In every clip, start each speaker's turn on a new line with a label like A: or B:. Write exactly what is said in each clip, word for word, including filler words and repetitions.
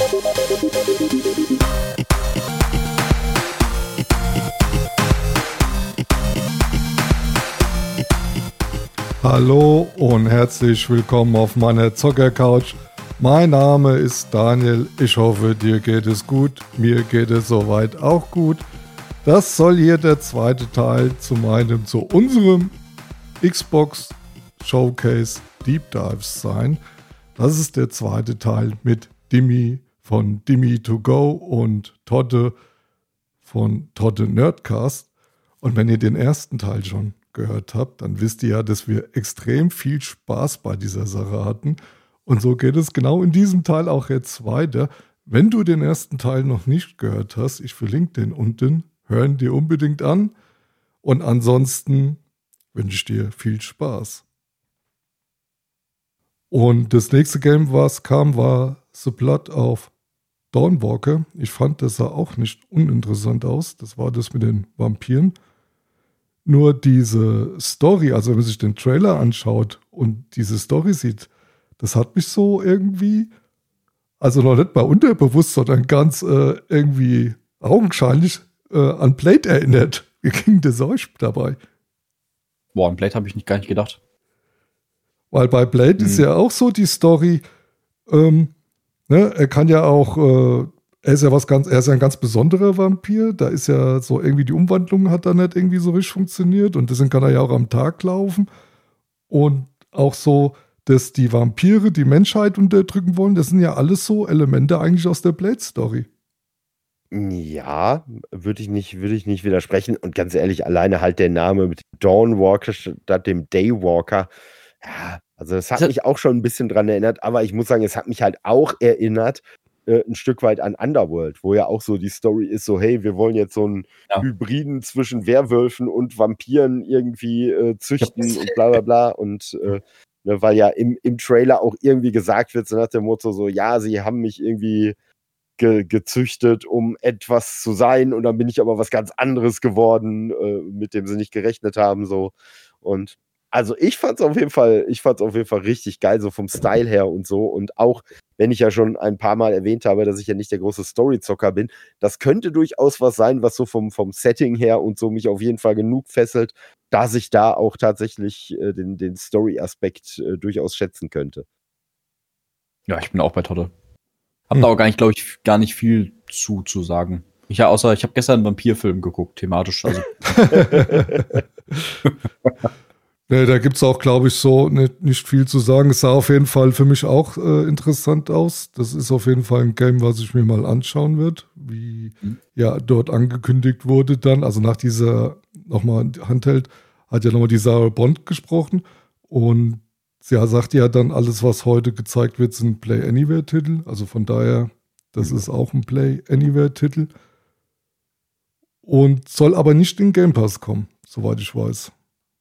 A: Hallo und herzlich willkommen auf meiner Zockercouch. Mein Name ist Daniel. Ich hoffe, dir geht es gut. Mir geht es soweit auch gut. Das soll hier der zweite Teil zu meinem, zu unserem Xbox Showcase Deep Dives sein. Das ist der zweite Teil mit Dimmi von Dimmi to go und Totte von Totte Nerdcast. Und wenn ihr den ersten Teil schon gehört habt, dann wisst ihr ja, dass wir extrem viel Spaß bei dieser Sache hatten. Und so geht es genau in diesem Teil auch jetzt weiter. Wenn du den ersten Teil noch nicht gehört hast, ich verlinke den unten, hören dir unbedingt an. Und ansonsten wünsche ich dir viel Spaß. Und das nächste Game, was kam, war The Blood of Dawnwalker. Ich fand, das sah auch nicht uninteressant aus. Das war das mit den Vampiren. Nur diese Story, also wenn man sich den Trailer anschaut und diese Story sieht, das hat mich so irgendwie, also noch nicht mal unterbewusst, sondern ganz äh, irgendwie augenscheinlich äh, an Blade erinnert. Wie ging das euch dabei?
B: Boah, an Blade habe ich nicht, gar nicht gedacht.
A: Weil bei Blade hm. ist ja auch so die Story, ähm, ne, er kann ja auch, äh, er ist ja was ganz, er ist ja ein ganz besonderer Vampir. Da ist ja so irgendwie die Umwandlung hat da nicht irgendwie so richtig funktioniert und deswegen kann er ja auch am Tag laufen. Und auch so, dass die Vampire die Menschheit unterdrücken wollen, das sind ja alles so Elemente eigentlich aus der Blade-Story.
C: Ja, würde ich nicht, würde ich nicht widersprechen. Und ganz ehrlich, alleine halt der Name mit Dawnwalker statt dem Daywalker. Ja, also das hat mich auch schon ein bisschen dran erinnert, aber ich muss sagen, es hat mich halt auch erinnert, äh, ein Stück weit an Underworld, wo ja auch so die Story ist, so hey, wir wollen jetzt so einen ja. Hybriden zwischen Werwölfen und Vampiren irgendwie äh, züchten ja. und bla bla bla und äh, ne, weil ja im, im Trailer auch irgendwie gesagt wird, so nach dem Motto so, ja, sie haben mich irgendwie ge- gezüchtet, um etwas zu sein und dann bin ich aber was ganz anderes geworden, äh, mit dem sie nicht gerechnet haben, so und also ich fand's auf jeden Fall, ich fand's auf jeden Fall richtig geil, so vom Style her und so. Und auch, wenn ich ja schon ein paar Mal erwähnt habe, dass ich ja nicht der große Storyzocker bin, das könnte durchaus was sein, was so vom, vom Setting her und so mich auf jeden Fall genug fesselt, dass ich da auch tatsächlich äh, den, den Story-Aspekt äh, durchaus schätzen könnte.
B: Ja, ich bin auch bei Totte. Hab hm. da auch gar nicht, glaube ich, gar nicht viel zu, zu sagen. Ich ja, außer, ich habe gestern einen Vampirfilm geguckt, thematisch. Also.
A: Nee, da gibt es auch, glaube ich, so nicht, nicht viel zu sagen. Es sah auf jeden Fall für mich auch äh, interessant aus. Das ist auf jeden Fall ein Game, was ich mir mal anschauen wird, wie mhm. ja dort angekündigt wurde dann. Also nach dieser, nochmal Handheld, hat ja nochmal die Sarah Bond gesprochen und sie ja, sagt ja dann, alles, was heute gezeigt wird, sind Play-Anywhere-Titel. Also von daher, das mhm. ist auch ein Play-Anywhere-Titel. Und soll aber nicht in Game Pass kommen, soweit ich weiß.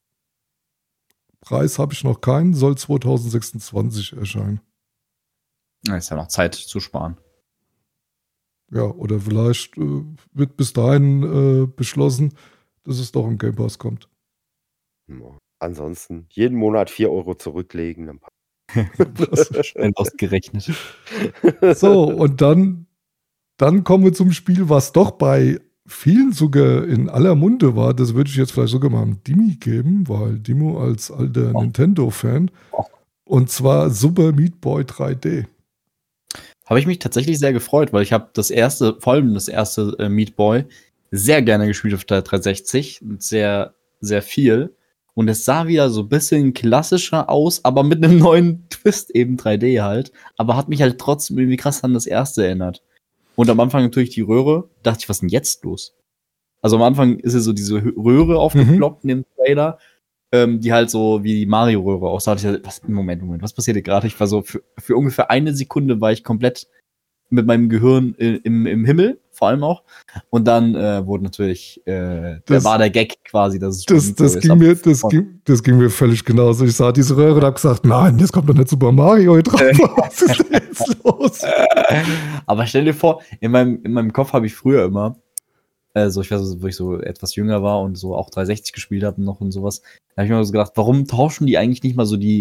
A: Preis habe ich noch keinen, soll zwanzig sechsundzwanzig erscheinen.
B: Ja, ist ja noch Zeit zu sparen.
A: Ja, oder vielleicht äh, wird bis dahin äh, beschlossen, dass es doch im Game Pass kommt.
C: Ansonsten jeden Monat vier Euro zurücklegen. Dann
B: Schnell ausgerechnet.
A: So, und dann, dann kommen wir zum Spiel, was doch bei vielen sogar in aller Munde war. Das würde ich jetzt vielleicht sogar mal am Dimmi geben, weil Dimo als alter oh. Nintendo-Fan. Oh. Und zwar Super Meat Boy drei D.
B: Habe ich mich tatsächlich sehr gefreut, weil ich habe das erste, vor allem das erste äh, Meat Boy, sehr gerne gespielt auf der dreihundertsechzig. Sehr, sehr viel. Und es sah wieder so ein bisschen klassischer aus, aber mit einem neuen Twist, eben drei D halt. Aber hat mich halt trotzdem irgendwie krass an das erste erinnert. Und am Anfang natürlich die Röhre. Dachte ich, was ist denn jetzt los? Also am Anfang ist ja so diese Röhre aufgeploppt mhm. in dem Trailer, ähm, die halt so wie die Mario-Röhre aussah. Ich dachte, was, Moment, Moment, was passiert hier gerade? Ich war so, für, für ungefähr eine Sekunde war ich komplett mit meinem Gehirn im, im Himmel, vor allem auch. Und dann äh, wurde natürlich, äh, da war der Gag quasi, dass es
A: das, das, so ging mir, das, ging, das ging mir völlig genauso. Ich sah diese Röhre und hab gesagt, nein, jetzt kommt doch nicht Super Mario hier drauf. Was ist denn jetzt los?
B: Aber stell dir vor, in meinem, in meinem Kopf habe ich früher immer, also ich weiß, wo ich so etwas jünger war und so auch dreihundertsechzig gespielt habe noch und sowas, da habe ich mir so gedacht, warum tauschen die eigentlich nicht mal so die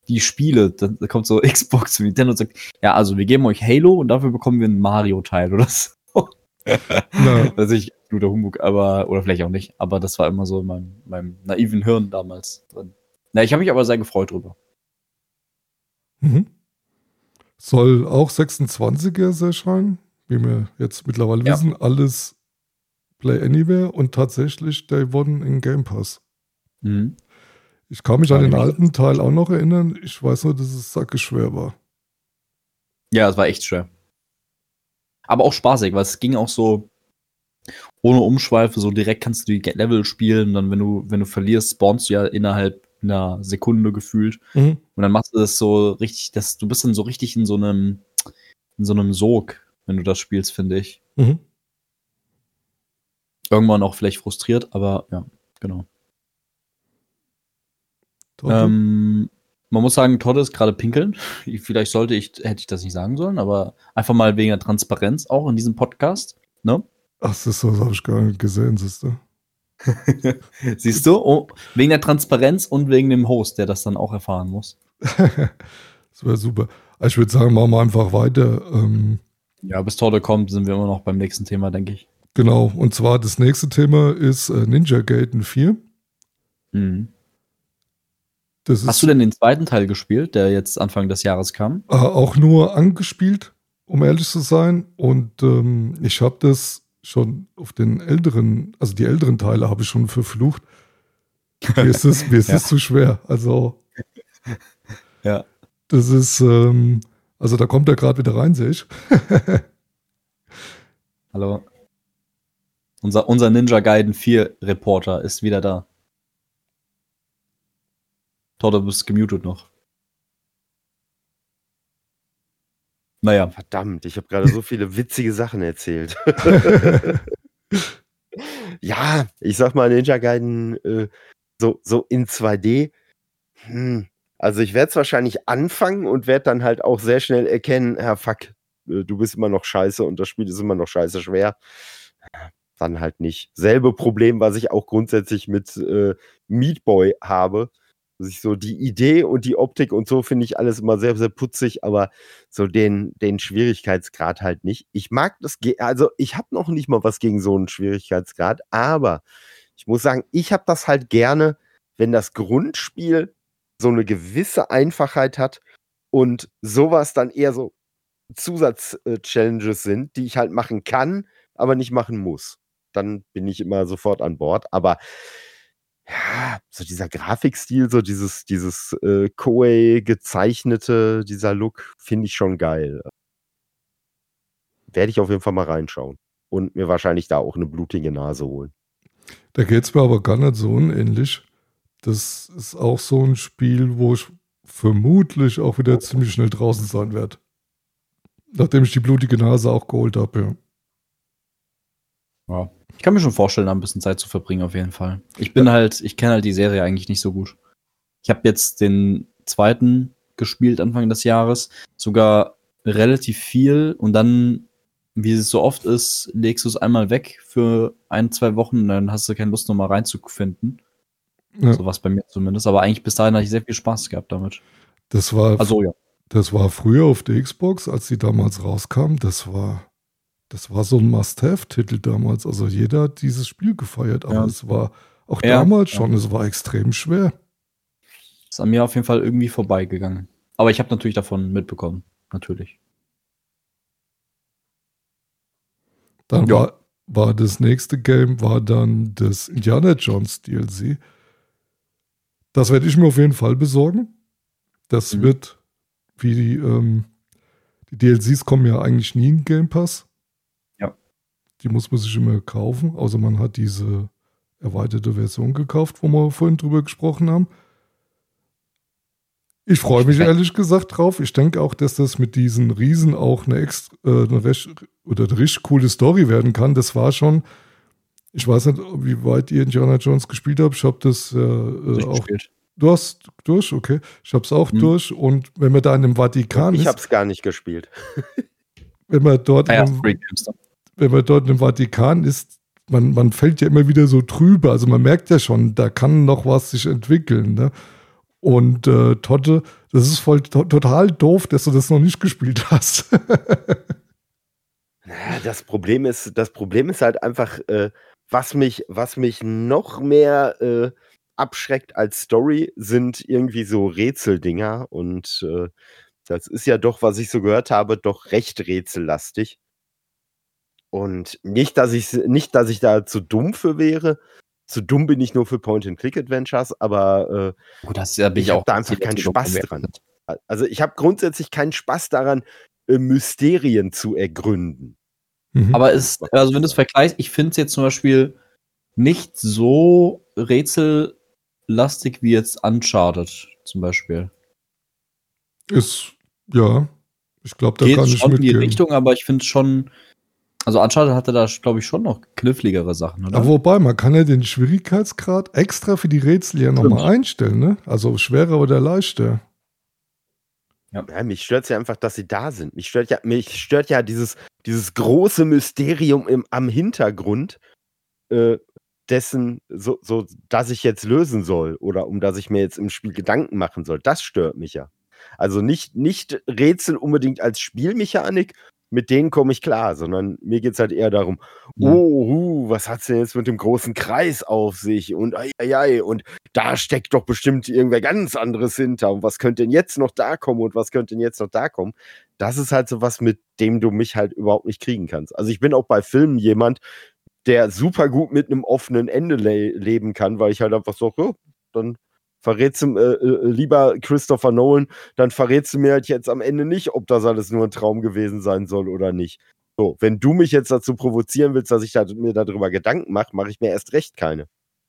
B: die Spiele, da kommt so Xbox und Nintendo und sagt, ja, also wir geben euch Halo und dafür bekommen wir einen Mario-Teil oder so.
A: Na.
B: Das ist nur der Humbug, aber, oder vielleicht auch nicht, aber das war immer so in meinem, meinem naiven Hirn damals drin. Na, ich habe mich aber sehr gefreut drüber.
A: Mhm. Soll auch sechsundzwanziger erscheinen, wie wir jetzt mittlerweile
B: Ja.
A: wissen, alles Play Anywhere und tatsächlich Day One in Game Pass.
B: Mhm.
A: Ich kann mich
B: Ja,
A: an den
B: nämlich-
A: alten Teil auch noch erinnern. Ich weiß nur, dass es sackeschwer war.
B: Ja, es war echt schwer. Aber auch spaßig, weil es ging auch so ohne Umschweife, so direkt kannst du die Level spielen. Und dann, wenn du, wenn du verlierst, spawnst du ja innerhalb einer Sekunde gefühlt.
A: Mhm.
B: Und dann machst du das so richtig, das, du bist dann so richtig in so einem, in so einem Sog, wenn du das spielst, finde ich.
A: Mhm.
B: Irgendwann auch vielleicht frustriert, aber ja, genau.
A: Toto?
B: Ähm, man muss sagen, Todd ist gerade pinkeln. Vielleicht sollte ich, hätte ich das nicht sagen sollen, aber einfach mal wegen der Transparenz auch in diesem Podcast. Ne?
A: Ach, das ist so, das habe ich gar nicht gesehen, siehst du?
B: Siehst du? Oh, wegen der Transparenz und wegen dem Host, der das dann auch erfahren muss.
A: Das wäre super. Ich würde sagen, machen wir einfach weiter. Ähm,
B: Ja, bis Todd kommt, sind wir immer noch beim nächsten Thema, denke ich.
A: genau, und zwar das nächste Thema ist äh, Ninja Gaiden vier.
B: Mhm.
A: Das
B: Hast
A: ist
B: du denn den zweiten Teil gespielt, der jetzt Anfang des Jahres kam?
A: äh, auch nur angespielt, um ehrlich zu sein. Und ähm, ich habe das schon auf den älteren, also die älteren Teile habe ich schon verflucht. Mir ist es, mir ist
B: Ja.
A: es zu schwer. Also
B: Ja.
A: das ist, ähm, also da kommt er gerade wieder rein, sehe ich.
B: Hallo. Unser, unser Ninja Gaiden vier Reporter ist wieder da. Todd, du bist gemutet noch. Naja.
C: Verdammt, ich habe gerade so viele witzige Sachen erzählt. Ja, ich sag mal, Ninja Gaiden äh, so, so in zwei D. Hm. Also ich werde es wahrscheinlich anfangen und werde dann halt auch sehr schnell erkennen, ja fuck, äh, du bist immer noch scheiße und das Spiel ist immer noch scheiße schwer. Dann halt nicht. Selbe Problem, was ich auch grundsätzlich mit äh, Meat Boy habe. Dass ich so die Idee und die Optik und so finde ich alles immer sehr, sehr putzig, aber so den, den Schwierigkeitsgrad halt nicht. Ich mag das, ge- also ich habe noch nicht mal was gegen so einen Schwierigkeitsgrad, aber ich muss sagen, ich habe das halt gerne, wenn das Grundspiel so eine gewisse Einfachheit hat und sowas dann eher so Zusatz-Challenges sind, die ich halt machen kann, aber nicht machen muss. Dann bin ich immer sofort an Bord, aber ja, so dieser Grafikstil, so dieses, dieses äh, Koei gezeichnete, dieser Look, finde ich schon geil. Werde ich auf jeden Fall mal reinschauen. Und mir wahrscheinlich da auch eine blutige Nase holen.
A: Da geht es mir aber gar nicht so unähnlich. Das ist auch so ein Spiel, wo ich vermutlich auch wieder ziemlich schnell draußen sein werde. Nachdem ich die blutige Nase auch geholt habe, ja.
B: Ja. Ich kann mir schon vorstellen, da ein bisschen Zeit zu verbringen, auf jeden Fall. Ich bin halt, ich kenne halt die Serie eigentlich nicht so gut. Ich habe jetzt den zweiten gespielt Anfang des Jahres, sogar relativ viel und dann, wie es so oft ist, legst du es einmal weg für ein, zwei Wochen und dann hast du keine Lust, nochmal reinzufinden.
A: Ja.
B: So was bei mir zumindest. Aber eigentlich bis dahin hatte ich sehr viel Spaß gehabt damit.
A: Das war,
B: Also ja.
A: das war früher auf der Xbox, als die damals rauskam. Das war, das war so ein Must-Have-Titel damals. Also jeder hat dieses Spiel gefeiert, aber
B: Ja.
A: es war auch
B: Ja,
A: damals
B: ja.
A: schon, es war extrem schwer.
B: Ist an mir auf jeden Fall irgendwie vorbeigegangen. Aber ich habe natürlich davon mitbekommen. Natürlich.
A: Dann
B: Ja.
A: war, war das nächste Game, war dann das Indiana Jones D L C. Das werde ich mir auf jeden Fall besorgen. Das
B: Mhm.
A: wird, wie die, ähm, die D L Cs kommen ja eigentlich nie in Game Pass.
B: Ja.
A: Die muss man sich immer kaufen, außer man hat diese erweiterte Version gekauft, wo wir vorhin drüber gesprochen haben. Ich freue mich ehrlich gesagt drauf. Ich denke auch, dass das mit diesen Riesen auch eine, extra, äh, eine recht, oder eine richtig coole Story werden kann. Das war schon, ich weiß nicht, wie weit ihr Indiana Jones gespielt habt. Ich habe das äh, äh, auch.
B: Gespielt.
A: Du hast durch, okay. Ich habe es auch
B: Mhm.
A: durch. Und wenn man da in dem Vatikan
C: Ich
A: ist,
C: habe es gar nicht gespielt.
A: wenn man dort,
B: Ah ja,
A: im,
B: Free Games dann.
A: wenn man dort im Vatikan ist, man, man fällt ja immer wieder so trübe. Also man merkt ja schon, da kann noch was sich entwickeln. Ne? Und äh, Totte, das ist voll to- total doof, dass du das noch nicht gespielt hast.
C: Naja, das Problem ist, das Problem ist halt einfach, äh, was mich, was mich noch mehr äh, abschreckt als Story, sind irgendwie so Rätseldinger. Und äh, das ist ja doch, was ich so gehört habe, doch recht rätsellastig. Und nicht, dass ich nicht, dass ich da zu dumm für wäre. Zu dumm bin ich nur für Point-and-Click-Adventures, aber äh,
B: Gut, das ja, bin
C: ich
B: ich
C: habe
B: auch
C: da einfach keinen Spaß dran. Also ich habe grundsätzlich keinen Spaß daran, äh, Mysterien zu ergründen.
A: Mhm.
B: Aber ist, also wenn du es vergleichst, ich finde es jetzt zum Beispiel nicht so rätsellastig wie jetzt Uncharted zum Beispiel.
A: Ist, ja, ich glaube, da
B: Geht
A: kann ich
B: schon in die
A: mitgehen.
B: Richtung, aber ich finde schon, also Uncharted hatte da, glaube ich, schon noch kniffligere Sachen, oder?
A: Aber wobei, man kann ja den Schwierigkeitsgrad extra für die Rätsel ja nochmal einstellen, ne? Also schwerer oder leichter.
C: Ja, mich stört es ja einfach, dass sie da sind. Mich stört ja, mich stört ja dieses, dieses große Mysterium im, am Hintergrund, äh, dessen, so, so, dass ich jetzt lösen soll oder um das ich mir jetzt im Spiel Gedanken machen soll. Das stört mich ja. Also nicht, nicht Rätsel unbedingt als Spielmechanik, mit denen komme ich klar, sondern mir geht es halt eher darum,
B: Mhm.
C: oh, hu, was hat's denn jetzt mit dem großen Kreis auf sich und ei, ei, ei, und da steckt doch bestimmt irgendwer ganz anderes hinter und was könnte denn jetzt noch da kommen und was könnte denn jetzt noch da kommen? Das ist halt so was, mit dem du mich halt überhaupt nicht kriegen kannst. Also ich bin auch bei Filmen jemand, der super gut mit einem offenen Ende le- leben kann, weil ich halt einfach so, ja, dann verrätst du, äh, äh, lieber Christopher Nolan, dann verrätst du mir halt jetzt am Ende nicht, ob das alles nur ein Traum gewesen sein soll oder nicht. So, wenn du mich jetzt dazu provozieren willst, dass ich da, mir darüber Gedanken mache, mache ich mir erst recht keine.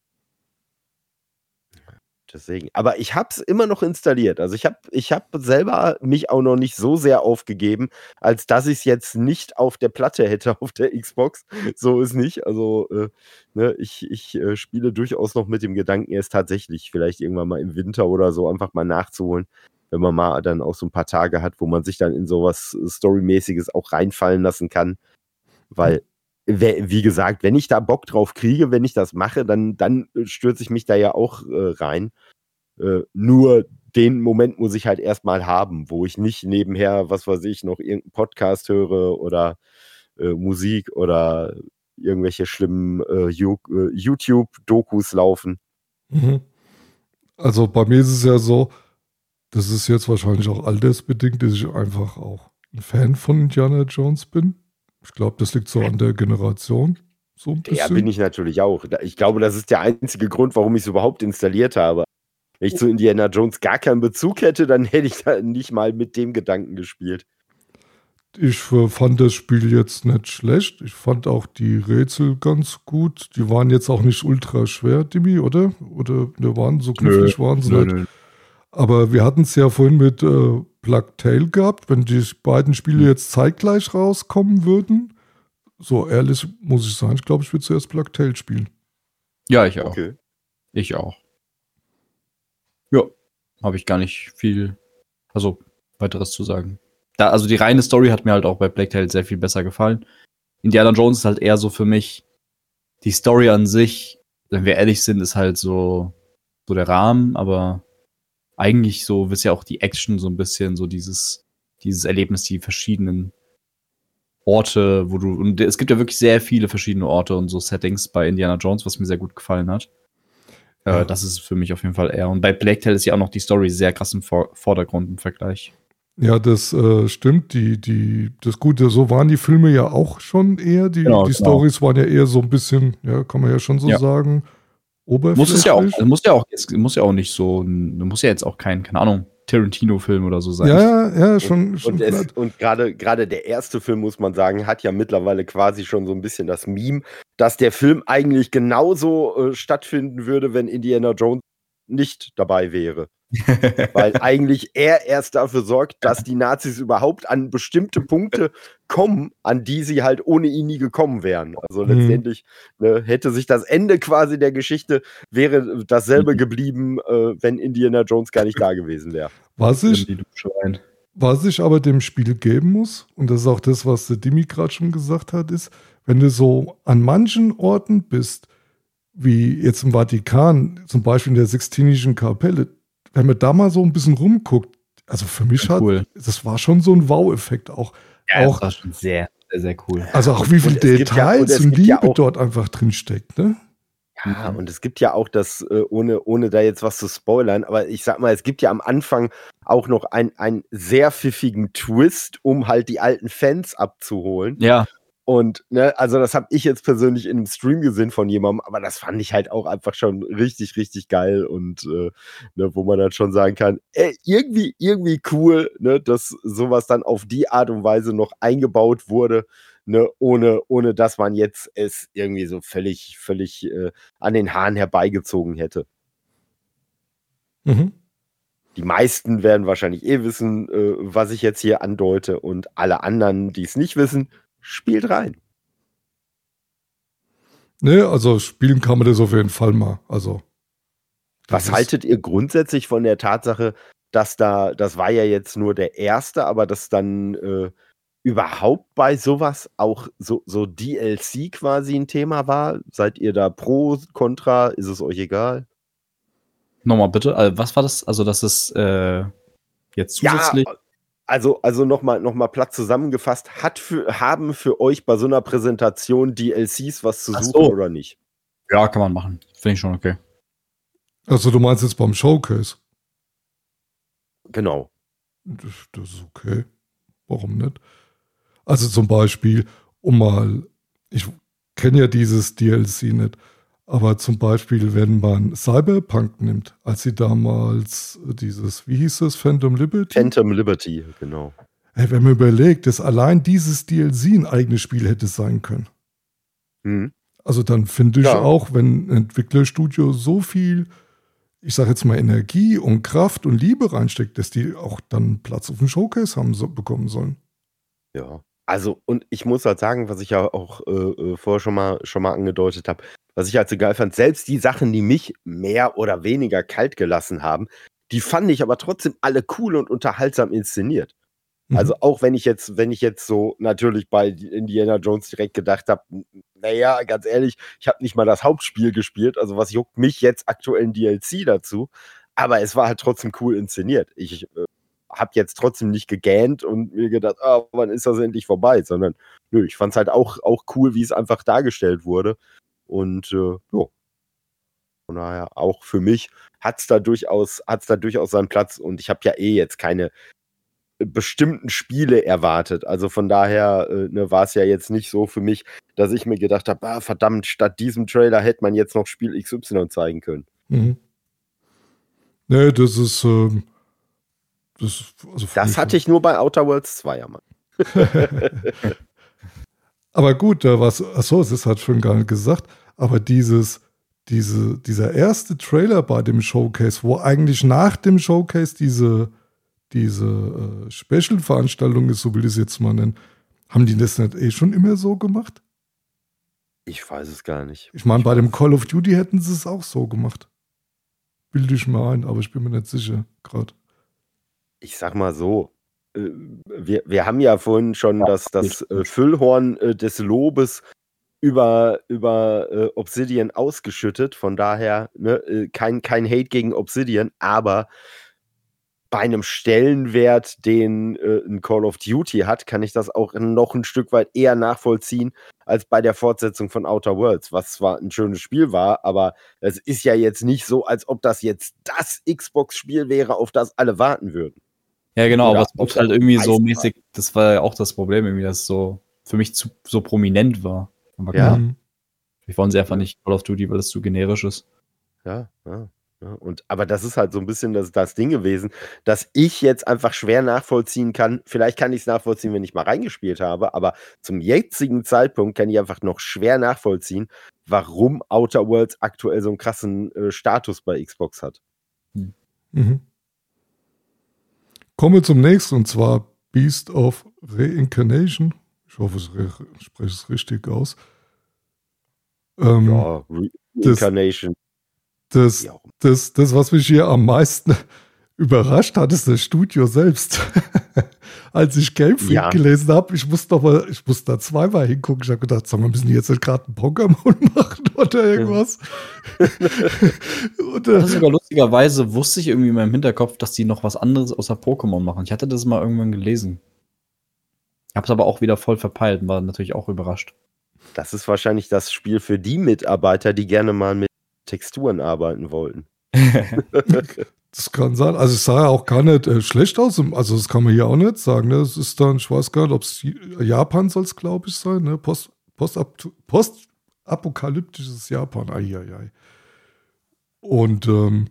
C: Deswegen, aber ich habe es immer noch installiert. Also ich habe ich hab selber mich auch noch nicht so sehr aufgegeben, als dass ich es jetzt nicht auf der Platte hätte auf der Xbox. So ist nicht. Also äh, ne, ich, ich äh, spiele durchaus noch mit dem Gedanken, erst tatsächlich vielleicht irgendwann mal im Winter oder so einfach mal nachzuholen, wenn man mal dann auch so ein paar Tage hat, wo man sich dann in sowas Storymäßiges auch reinfallen lassen kann. Weil, wie gesagt, wenn ich da Bock drauf kriege, wenn ich das mache, dann, dann stürze ich mich da ja auch äh, rein. Äh, nur den Moment muss ich halt erstmal haben, wo ich nicht nebenher, was weiß ich, noch irgendeinen Podcast höre oder äh, Musik oder irgendwelche schlimmen äh, YouTube-Dokus laufen.
A: Mhm. Also bei mir ist es ja so, das ist jetzt wahrscheinlich auch altersbedingt, dass ich einfach auch ein Fan von Indiana Jones bin. Ich glaube, das liegt so an der Generation. So ein
C: Ja,
A: bisschen.
C: bin ich natürlich auch. Ich glaube, das ist der einzige Grund, warum ich es überhaupt installiert habe. Wenn ich zu Indiana Jones gar keinen Bezug hätte, dann hätte ich da nicht mal mit dem Gedanken gespielt.
A: Ich äh, fand das Spiel jetzt nicht schlecht. Ich fand auch die Rätsel ganz gut. Die waren jetzt auch nicht ultra schwer, Dimi, oder? Oder die waren so knifflig, waren sie nicht.
B: nö.
A: Aber wir hatten es ja vorhin mit äh, Plague Tale gehabt, wenn die beiden Spiele jetzt zeitgleich rauskommen würden. So ehrlich muss ich sagen, ich glaube, ich würde zuerst Plague Tale spielen.
B: Ja, ich auch.
C: Okay.
B: Ich auch. Ja, habe ich gar nicht viel, also weiteres zu sagen. Da, also die reine Story hat mir halt auch bei Plague Tale sehr viel besser gefallen. Indiana Jones ist halt eher so für mich, die Story an sich, wenn wir ehrlich sind, ist halt so, so der Rahmen, aber eigentlich so ist ja auch die Action so ein bisschen so dieses, dieses Erlebnis, die verschiedenen Orte, wo du, und es gibt ja wirklich sehr viele verschiedene Orte und so Settings bei Indiana Jones, was mir sehr gut gefallen hat.
A: Ja.
B: Äh, das ist für mich auf jeden Fall eher. Und bei Plague Tale ist ja auch noch die Story sehr krass im Vor- Vordergrund im Vergleich.
A: Ja, das äh, stimmt. Die, die, das Gute, so waren die Filme ja auch schon eher. Die,
B: Genau,
A: die
B: genau.
A: Storys waren ja eher so ein bisschen, ja, kann man ja schon so
B: Ja.
A: sagen,
B: Muss
A: oberflächlich.
B: es ja auch, also muss ja auch, es muss ja auch nicht so, ein- muss ja jetzt auch kein, keine Ahnung, Tarantino-Film oder so sein.
A: Ja, ja, ja, schon. schon
C: Und, es,
A: klar.
C: und gerade gerade der erste Film, muss man sagen, hat ja mittlerweile quasi schon so ein bisschen das Meme, dass der Film eigentlich genauso äh, stattfinden würde, wenn Indiana Jones nicht dabei wäre. Weil eigentlich er erst dafür sorgt, dass die Nazis überhaupt an bestimmte Punkte kommen, an die sie halt ohne ihn nie gekommen wären. Also
A: Mhm.
C: letztendlich ne, hätte sich das Ende quasi der Geschichte, wäre dasselbe geblieben, äh, wenn Indiana Jones gar nicht da gewesen wäre.
A: Was
B: In
A: ich,
B: die Dusche rein.
A: was ich aber dem Spiel geben muss, und das ist auch das, was der Dimi gerade schon gesagt hat, ist, wenn du so an manchen Orten bist, wie jetzt im Vatikan, zum Beispiel in der Sixtinischen Kapelle, wenn man da mal so ein bisschen rumguckt, also für mich
B: Ja,
A: hat,
B: cool.
A: das war schon so ein Wow-Effekt auch.
B: Ja,
A: auch
B: das war schon sehr, sehr, sehr cool.
A: also auch
C: Und-
A: wie viel
C: und es gibt ja- und
A: Details
C: es
A: und
C: gibt ja
A: Liebe
C: auch-
A: dort einfach drin steckt, ne?
C: Ja,
B: Mhm.
C: und es gibt ja auch das, äh, ohne, ohne da jetzt was zu spoilern, aber ich sag mal, es gibt ja am Anfang auch noch ein- einen sehr pfiffigen Twist, um halt die alten Fans abzuholen.
B: Ja,
C: Und, ne, also das habe ich jetzt persönlich in einem Stream gesehen von jemandem, aber das fand ich halt auch einfach schon richtig, richtig geil und äh, ne, wo man dann schon sagen kann, ey, irgendwie, irgendwie cool, ne, dass sowas dann auf die Art und Weise noch eingebaut wurde, ne, ohne, ohne dass man jetzt es irgendwie so völlig, völlig äh, an den Haaren herbeigezogen hätte.
A: Mhm.
C: Die meisten werden wahrscheinlich eh wissen, äh, was ich jetzt hier andeute, und alle anderen, die es nicht wissen, spielt rein.
A: Ne, also spielen kann man das auf jeden Fall mal. Also. das
C: Was
A: ist-
C: haltet ihr grundsätzlich von der Tatsache, dass da, das war ja jetzt nur der erste, aber dass dann äh, überhaupt bei sowas auch so, so D L C quasi ein Thema war? Seid ihr da pro, contra? Ist es euch egal?
B: nochmal bitte. Also, was war das? Also, das ist äh, jetzt zusätzlich.
C: Ja, also, also nochmal noch mal platt zusammengefasst, hat für, haben für euch bei so einer Präsentation D L Cs was zu
B: Ach
C: suchen
B: so.
C: oder nicht?
B: Ja, kann man machen. Finde ich schon okay.
A: Also du meinst jetzt beim Showcase?
C: Genau.
A: Das, das ist okay. Warum nicht? Also zum Beispiel, um mal, ich kenne ja dieses D L C nicht, aber zum Beispiel, wenn man Cyberpunk nimmt, als sie damals dieses, wie hieß das, Phantom Liberty?
C: Phantom Liberty, genau.
A: Hey, wenn man überlegt, dass allein dieses D L C ein eigenes Spiel hätte sein können.
C: Mhm.
A: Also dann finde ich
C: Ja.
A: auch, wenn ein Entwicklerstudio so viel, ich sage jetzt mal Energie und Kraft und Liebe reinsteckt, dass die auch dann Platz auf dem Showcase haben so, bekommen sollen.
C: Ja, also und ich muss halt sagen, was ich ja auch äh, äh, vorher schon mal, schon mal angedeutet habe, was ich halt so geil fand, selbst die Sachen, die mich mehr oder weniger kalt gelassen haben, die fand ich aber trotzdem alle cool und unterhaltsam inszeniert.
A: Mhm.
C: Also auch wenn ich jetzt, wenn ich jetzt so natürlich bei Indiana Jones direkt gedacht habe, naja, ganz ehrlich, ich habe nicht mal das Hauptspiel gespielt, also was juckt mich jetzt aktuell ein D L C dazu, aber es war halt trotzdem cool inszeniert. Ich äh, habe jetzt trotzdem nicht gegähnt und mir gedacht, ah, wann ist das endlich vorbei, sondern nö, ich fand es halt auch, auch cool, wie es einfach dargestellt wurde und äh, ja, von daher auch für mich hat es da durchaus, hat's da durchaus seinen Platz und ich habe ja eh jetzt keine bestimmten Spiele erwartet. Also von daher äh, ne, war es ja jetzt nicht so für mich, dass ich mir gedacht habe, ah, verdammt, statt diesem Trailer hätte man jetzt noch Spiel X Y zeigen können.
A: Mhm. Nee, das ist, ähm, das, also für
C: Das
A: mich-
C: hatte ich nur bei Outer Worlds zwei, ja, Mann.
A: Aber gut, da war's, achso, es ist halt schon gar nicht gesagt, aber dieses, diese, dieser erste Trailer bei dem Showcase, wo eigentlich nach dem Showcase diese, diese äh, Special-Veranstaltung ist, so will ich es jetzt mal nennen, haben die das nicht eh schon immer so gemacht?
C: Ich weiß es gar nicht.
A: Ich meine,
C: Ich
A: bei dem
C: weiß-
A: Call of Duty hätten sie es auch so gemacht. Bilde ich mir ein, aber ich bin mir nicht sicher gerade.
C: Ich sag mal so, äh, wir, wir haben ja vorhin schon das, das äh, Füllhorn äh, des Lobes über, über äh, Obsidian ausgeschüttet. Von daher ne, äh, kein, kein Hate gegen Obsidian, aber bei einem Stellenwert, den äh, ein Call of Duty hat, kann ich das auch noch ein Stück weit eher nachvollziehen als bei der Fortsetzung von Outer Worlds, was zwar ein schönes Spiel war, aber es ist ja jetzt nicht so, als ob das jetzt das Xbox-Spiel wäre, auf das alle warten würden.
B: Ja, genau,
C: Oder
B: aber es
C: auf
B: wirkt halt irgendwie so
C: Eisbahn.
B: mäßig, das war ja auch das Problem, irgendwie, dass es so für mich zu, so prominent war. Aber
C: Ja.
B: klar,
A: Mhm.
B: ich wollen sie einfach nicht Call of Duty, weil es zu generisch ist.
C: Ja, ja, ja. Und, aber das ist halt so ein bisschen das, das Ding gewesen, dass ich jetzt einfach schwer nachvollziehen kann. Vielleicht kann ich es nachvollziehen, wenn ich mal reingespielt habe, aber zum jetzigen Zeitpunkt kann ich einfach noch schwer nachvollziehen, warum Outer Worlds aktuell so einen krassen äh, Status bei Xbox hat.
A: Mhm. Kommen wir zum nächsten, und zwar Beast of Reincarnation. Ich hoffe, ich re- spreche es richtig aus. Ähm,
C: Ja, Re
A: das-
C: Incarnation.
A: das,
C: Ja.
A: das, das, was mich hier am meisten überrascht hat, ist das Studio selbst. als ich Game Freak
C: Ja.
A: gelesen habe. Ich musste doch mal, ich musste da zweimal hingucken. Ich habe gedacht, sag mal, müssen die jetzt gerade einen Pokémon machen oder irgendwas? Und,
B: Das
A: äh,
B: sogar lustigerweise wusste ich irgendwie in meinem Hinterkopf, dass die noch was anderes außer Pokémon machen. Ich hatte das mal irgendwann gelesen. Hab's aber auch wieder voll verpeilt und war natürlich auch überrascht.
C: Das ist wahrscheinlich das Spiel für die Mitarbeiter, die gerne mal mit Texturen arbeiten wollten.
A: das kann sein. Also es sah ja auch gar nicht äh, schlecht aus. Also das kann man hier auch nicht sagen. Ne? Es ist dann, ich weiß gar nicht, ob es Japan soll es, glaube ich, sein. Ne? Post, Postap postapokalyptisches Japan. Eieiei. Und ähm,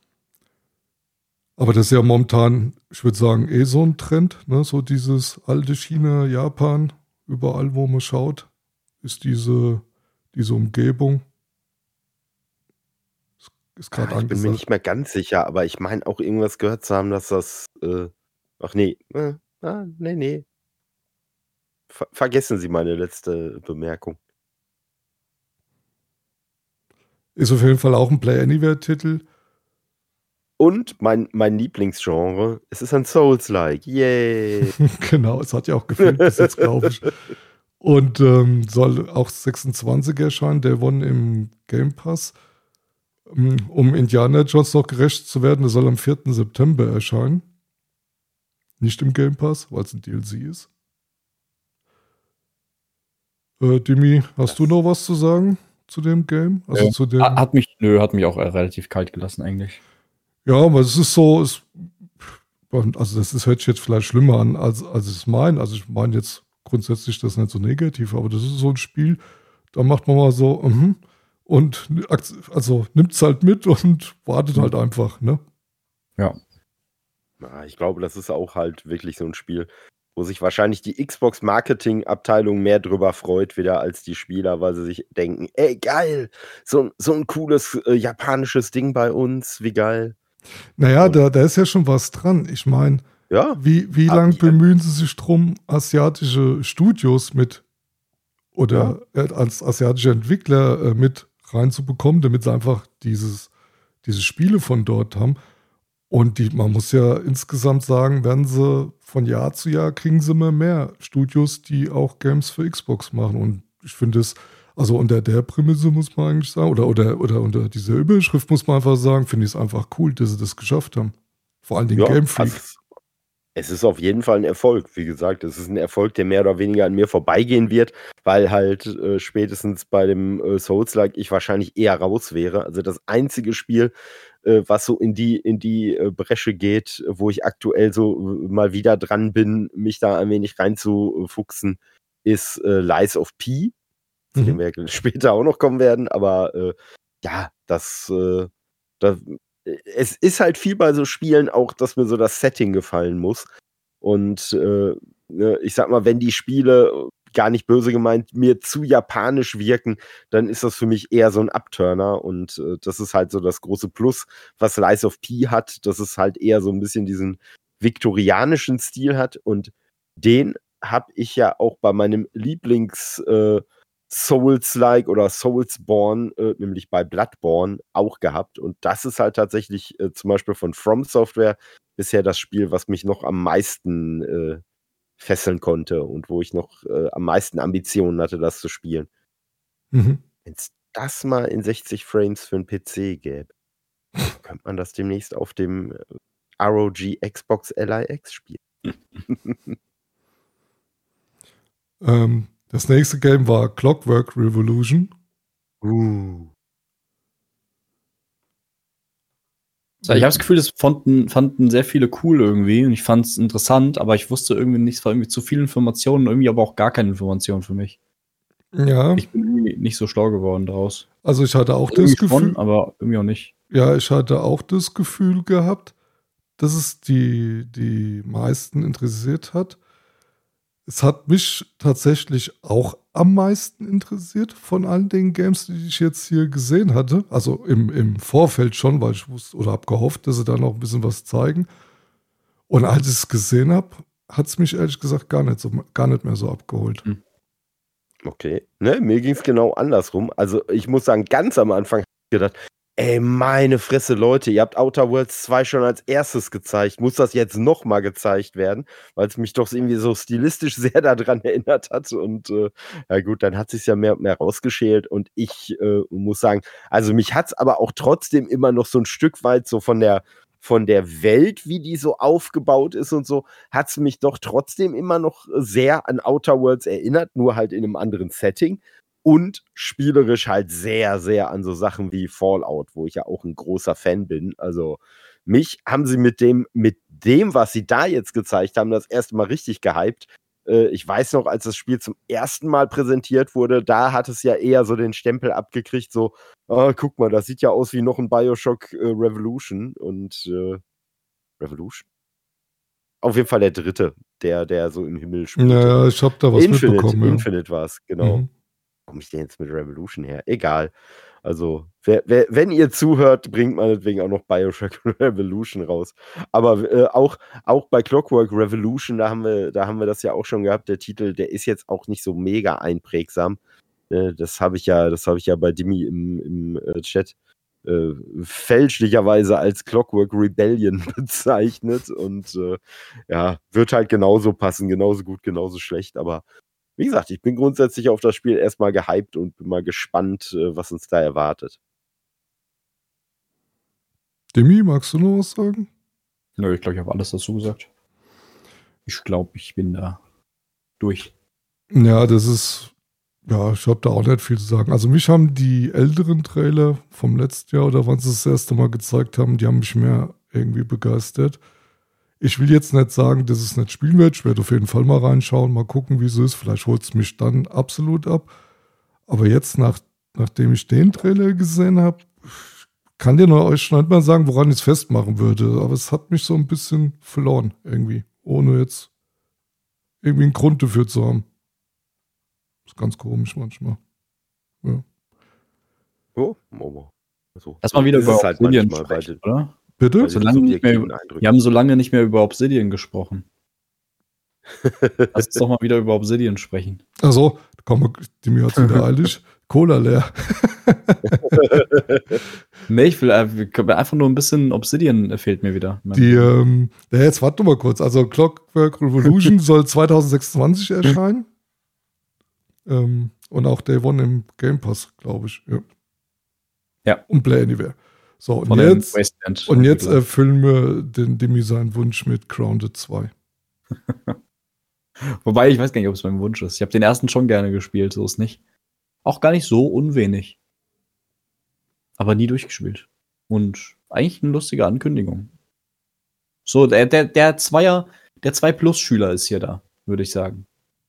A: aber das ist ja momentan, ich würde sagen, eh so ein Trend. Ne? So dieses alte China, Japan, überall, wo man schaut, ist diese, diese Umgebung. Ist gerade
C: Ah, ich bin mir
A: angesagt.
C: nicht mehr ganz sicher, aber ich meine auch irgendwas gehört zu haben, dass das. Äh, ach nee. Äh, ah, nee, nee. Ver vergessen Sie meine letzte Bemerkung.
A: Ist auf jeden Fall auch ein Play Anywhere-Titel.
C: Und mein, mein Lieblingsgenre, es ist ein Souls-like. Yay!
A: Genau, es hat ja auch gefehlt bis jetzt, glaube ich. Und ähm, soll auch sechsundzwanzig erscheinen, der One im Game Pass. Um, um Indiana Jones noch gerecht zu werden, der soll am vierten September erscheinen. Nicht im Game Pass, weil es ein D L C ist. Äh, Dimi, hast
C: Das-
A: du noch was zu sagen zu dem Game? Also
B: Ja.
A: zu dem.
B: Hat hat mich, nö, hat mich auch äh, relativ kalt gelassen eigentlich.
A: Ja, aber es ist so, es, also das ist, hört sich jetzt vielleicht schlimmer an, als, als ich es meine. Also ich meine jetzt grundsätzlich das nicht so negativ, aber das ist so ein Spiel, da macht man mal so, mhm, und also nimmt es halt mit und wartet halt einfach, ne?
B: Ja.
C: Na, ich glaube, das ist auch halt wirklich so ein Spiel, wo sich wahrscheinlich die Xbox-Marketing-Abteilung mehr drüber freut, wieder als die Spieler, weil sie sich denken, ey, geil, so, ein- so ein cooles äh, japanisches Ding bei uns, wie geil.
A: Naja,
C: Und-
A: da, da ist ja schon was dran. Ich meine,
C: Ja,
A: wie, wie
C: Ah,
A: lange
C: ja.
A: bemühen sie sich drum, asiatische Studios mit oder äh, als asiatische Entwickler äh, mit reinzubekommen, damit sie einfach dieses, diese Spiele von dort haben. Und die, man muss ja insgesamt sagen, werden sie von Jahr zu Jahr kriegen sie immer mehr Studios, die auch Games für Xbox machen. Und ich finde es, also unter der Prämisse muss man eigentlich sagen, oder, oder, oder unter dieser Überschrift muss man einfach sagen, finde ich es einfach cool, dass sie das geschafft haben. Vor allem den
C: ja,
A: Game Freak.
C: also, es ist auf jeden Fall ein Erfolg. Wie gesagt, es ist ein Erfolg, der mehr oder weniger an mir vorbeigehen wird, weil halt äh, spätestens bei dem äh, Souls-like ich wahrscheinlich eher raus wäre. Also das einzige Spiel, äh, was so in die, in die äh, Bresche geht, wo ich aktuell so äh, mal wieder dran bin, mich da ein wenig reinzufuchsen, ist äh, Lies of P, zu dem
A: Mhm.
C: wir später auch noch kommen werden. Aber äh, ja, das, äh, das es ist halt viel bei so Spielen auch, dass mir so das Setting gefallen muss. Und äh, ne, ich sag mal, wenn die Spiele, gar nicht böse gemeint, mir zu japanisch wirken, dann ist das für mich eher so ein Upturner. Und äh, das ist halt so das große Plus, was Lies of P hat, dass es halt eher so ein bisschen diesen viktorianischen Stil hat. Und den habe ich ja auch bei meinem Lieblings- äh, Souls-like oder Soulsborne, äh, nämlich bei Bloodborne, auch gehabt. Und das ist halt tatsächlich äh, zum Beispiel von From Software bisher das Spiel, was mich noch am meisten äh, fesseln konnte und wo ich noch äh, am meisten Ambitionen hatte, das zu spielen.
A: Mhm.
C: Wenn es das mal in sechzig Frames für einen P C gäbe, könnte man das demnächst auf dem äh, R O G Xbox L I X spielen.
A: Ähm, das nächste Game war Clockwork Revolution.
C: Uh.
B: So, ich habe das Gefühl, das fanden, fanden sehr viele cool irgendwie und ich fand es interessant, aber ich wusste irgendwie nicht, es war irgendwie zu viel Informationen, irgendwie aber auch gar keine Informationen für mich.
A: Ja,
B: Ich bin irgendwie nicht so schlau geworden daraus.
A: also ich hatte auch das
B: Irgendwie
A: Gefühl,
B: schon, aber irgendwie auch nicht.
A: ja, ich hatte auch das Gefühl gehabt, dass es die, die meisten interessiert hat. Es hat mich tatsächlich auch am meisten interessiert von allen den Games, die ich jetzt hier gesehen hatte. Also im, im Vorfeld schon, weil ich wusste oder habe gehofft, dass sie da noch ein bisschen was zeigen. Und als ich es gesehen habe, hat es mich ehrlich gesagt gar nicht, so, gar nicht mehr so abgeholt.
B: Hm.
C: Okay, ne, mir ging es genau andersrum. Also ich muss sagen, ganz am Anfang habe ich gedacht, Ey, meine Fresse, Leute, ihr habt Outer Worlds zwei schon als erstes gezeigt. Muss das jetzt nochmal gezeigt werden? Weil es mich doch irgendwie so stilistisch sehr daran erinnert hat. Und äh, ja gut, dann hat sich's ja mehr und mehr rausgeschält. Und ich äh, muss sagen, also mich hat's aber auch trotzdem immer noch so ein Stück weit so von der von der Welt, wie die so aufgebaut ist und so, hat's mich doch trotzdem immer noch sehr an Outer Worlds erinnert, nur halt in einem anderen Setting. Und spielerisch halt sehr, sehr an so Sachen wie Fallout, wo ich ja auch ein großer Fan bin. Also mich haben sie mit dem, mit dem, was sie da jetzt gezeigt haben, das erste Mal richtig gehypt. Äh, ich weiß noch, als das Spiel zum ersten Mal präsentiert wurde, da hat es ja eher so den Stempel abgekriegt, so, oh, guck mal, das sieht ja aus wie noch ein Bioshock äh, Revolution. Und äh, Revolution? Auf jeden Fall der dritte, der, der so im Himmel spielt.
A: Naja, ich hab da was
C: Infinite,
A: mitbekommen. Ja.
C: Infinite war es, genau.
A: Mhm.
C: Komme ich denn jetzt mit Revolution her? Egal. Also, wer, wer, wenn ihr zuhört, bringt meinetwegen auch noch Bioshock Revolution raus. Aber äh, auch, auch bei Clockwork Revolution, da haben, wir, da haben wir das ja auch schon gehabt. Der Titel, der ist jetzt auch nicht so mega einprägsam. Äh, das habe ich ja, das habe ich ja bei Dimi im, im äh, Chat äh, fälschlicherweise als Clockwork Rebellion bezeichnet. Und äh, ja, wird halt genauso passen, genauso gut, genauso schlecht, aber wie gesagt, ich bin grundsätzlich auf das Spiel erstmal gehypt und bin mal gespannt, was uns da erwartet.
A: Demi, magst du noch was sagen?
B: Nö, ich glaube, ich habe alles dazu gesagt. Ich glaube, ich bin da durch.
A: Ja, das ist, ja, ich habe da auch nicht viel zu sagen. Also mich haben die älteren Trailer vom letzten Jahr oder wann sie es das erste Mal gezeigt haben, die haben mich mehr irgendwie begeistert. Ich will jetzt nicht sagen, dass es nicht spielen wird. Ich werde auf jeden Fall mal reinschauen, mal gucken, wie es ist. Vielleicht holt es mich dann absolut ab. Aber jetzt, nach, nachdem ich den Trailer gesehen habe, kann dir noch euch nicht mal sagen, woran ich es festmachen würde. Aber es hat mich so ein bisschen verloren irgendwie. Ohne jetzt irgendwie einen Grund dafür zu haben. Ist ganz komisch manchmal. Ja.
C: Oh, Momo. So.
B: Lass mal wieder
C: Das
B: über
C: ist halt
B: Obsidian
C: manchmal bei
B: sprechen,
C: den-
B: oder?
A: Bitte?
C: bei den
B: Solange nicht mehr,
C: subjektiven Eindrücken.
B: wir haben so lange nicht mehr über Obsidian gesprochen. Lass uns doch mal wieder über Obsidian sprechen.
A: Achso, komm, die mir hat wieder eilig. Cola leer.
B: Nee, ich will einfach nur ein bisschen Obsidian fehlt mir wieder.
A: Die, ähm, ja, jetzt warte mal kurz. Also Clockwork Revolution soll zwanzig sechsundzwanzig erscheinen. ähm, und auch Day One im Game Pass, glaube ich. Ja.
B: Ja.
A: Und Play Anywhere. So, und
B: Von den
A: jetzt,
B: Wasteland
A: und jetzt
B: Entwicklern.
A: erfüllen wir den Demi seinen Wunsch mit Grounded zwei.
B: Wobei, ich weiß gar nicht, ob es mein Wunsch ist. Ich habe den ersten schon gerne gespielt, so ist nicht. Auch gar nicht so unwenig. Aber nie durchgespielt. Und eigentlich eine lustige Ankündigung. So, der, der, der Zweier, der zwei-Plus-Schüler ist hier da, würde ich sagen.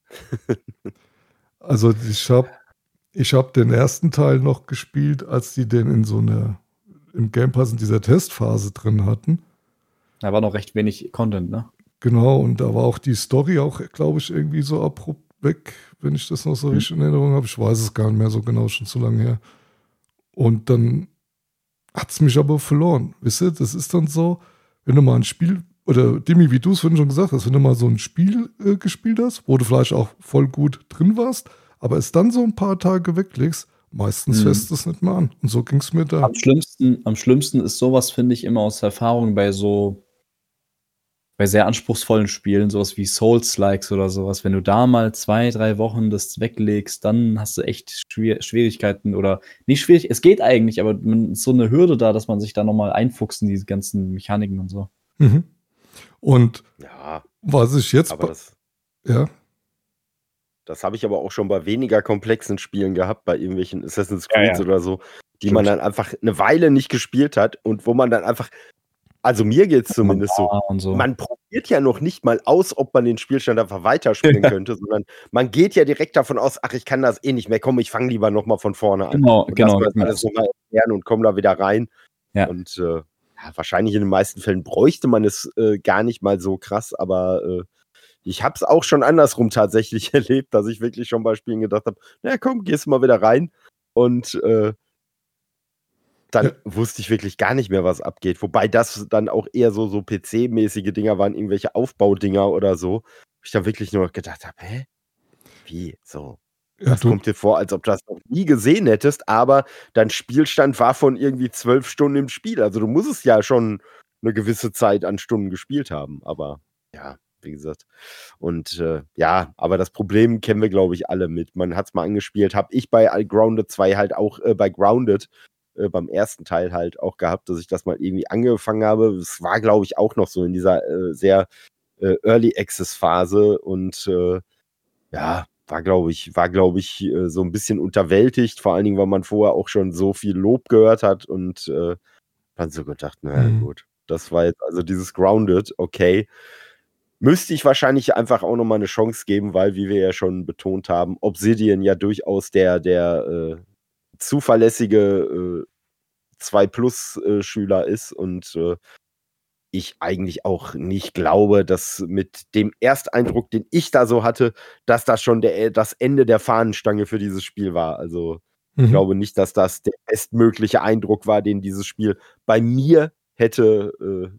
A: Also ich habe ich hab den ersten Teil noch gespielt, als die den in so einer, im Game Pass in dieser Testphase drin hatten.
B: Da war noch recht wenig Content, ne?
A: Genau, und da war auch die Story auch, glaube ich, irgendwie so abrupt weg, wenn ich das noch so richtig in Erinnerung habe. Ich weiß es gar nicht mehr so genau, schon zu lange her. Und dann hat es mich aber verloren. Wisst ihr, das ist dann so, wenn du mal ein Spiel, oder Demi, wie du es vorhin schon gesagt hast, wenn du mal so ein Spiel äh, gespielt hast, wo du vielleicht auch voll gut drin warst, aber es dann so ein paar Tage weglegst, meistens
B: Mhm.
A: fässt es nicht mehr an. Und so ging es mir da.
B: Am schlimmsten, am schlimmsten ist sowas, finde ich, immer aus Erfahrung bei so, bei sehr anspruchsvollen Spielen, sowas wie Souls-Likes oder sowas. Wenn du da mal zwei, drei Wochen das weglegst, dann hast du echt Schwier Schwierigkeiten oder nicht schwierig, es geht eigentlich, aber man ist so eine Hürde da, dass man sich da nochmal einfuchst in diese ganzen Mechaniken und so.
A: Mhm. Und
C: Ja,
A: was ich jetzt,
C: aber
A: ba-
C: das,
A: ja,
C: das habe ich aber auch schon bei weniger komplexen Spielen gehabt, bei irgendwelchen Assassin's
B: Ja,
C: Creed
B: ja.
C: oder so, die
B: Stimmt.
C: man dann einfach eine Weile nicht gespielt hat und wo man dann einfach, also mir geht es zumindest so,
B: Und so.
C: man probiert ja noch nicht mal aus, ob man den Spielstand einfach weiterspielen könnte, sondern man geht ja direkt davon aus, ach, ich kann das eh nicht mehr, komm, ich fange lieber nochmal von vorne an.
B: Genau,
C: Und
B: genau.
C: lass mir das alles nochmal erklären und komm da wieder rein.
B: Ja.
C: Und äh, ja, wahrscheinlich in den meisten Fällen bräuchte man es äh, gar nicht mal so krass, aber äh, ich habe es auch schon andersrum tatsächlich erlebt, dass ich wirklich schon bei Spielen gedacht habe, na komm, gehst mal wieder rein. Und äh, dann
A: Ja.
C: wusste ich wirklich gar nicht mehr, was abgeht. Wobei das dann auch eher so, so P C-mäßige Dinger waren, irgendwelche Aufbaudinger oder so. Wo ich dann wirklich nur gedacht habe, hä? Wie? So.
A: Ja,
C: Das
A: du,
C: kommt dir vor, als ob du das noch nie gesehen hättest, aber dein Spielstand war von irgendwie zwölf Stunden im Spiel. Also du musst es ja schon eine gewisse Zeit an Stunden gespielt haben. Aber ja, wie gesagt. Und äh, ja, aber das Problem kennen wir, glaube ich, alle mit. Man hat es mal angespielt. Habe ich bei Grounded zwei halt auch, äh, bei Grounded äh, beim ersten Teil halt auch gehabt, dass ich das mal irgendwie angefangen habe. Es war, glaube ich, auch noch so in dieser äh, sehr äh, Early Access Phase und äh, ja, war, glaube ich, war, glaube ich, äh, so ein bisschen unterwältigt, vor allen Dingen, weil man vorher auch schon so viel Lob gehört hat und äh, dann so gedacht, naja,
A: Mhm.
C: gut, das war jetzt also dieses Grounded, okay. Müsste ich wahrscheinlich einfach auch nochmal eine Chance geben, weil, wie wir ja schon betont haben, Obsidian ja durchaus der, der äh, zuverlässige äh, zwei Plus-Schüler ist und äh, ich eigentlich auch nicht glaube, dass mit dem Ersteindruck, den ich da so hatte, dass das schon der, das Ende der Fahnenstange für dieses Spiel war. Also ich
A: mhm.
C: glaube nicht, dass das der bestmögliche Eindruck war, den dieses Spiel bei mir hätte äh,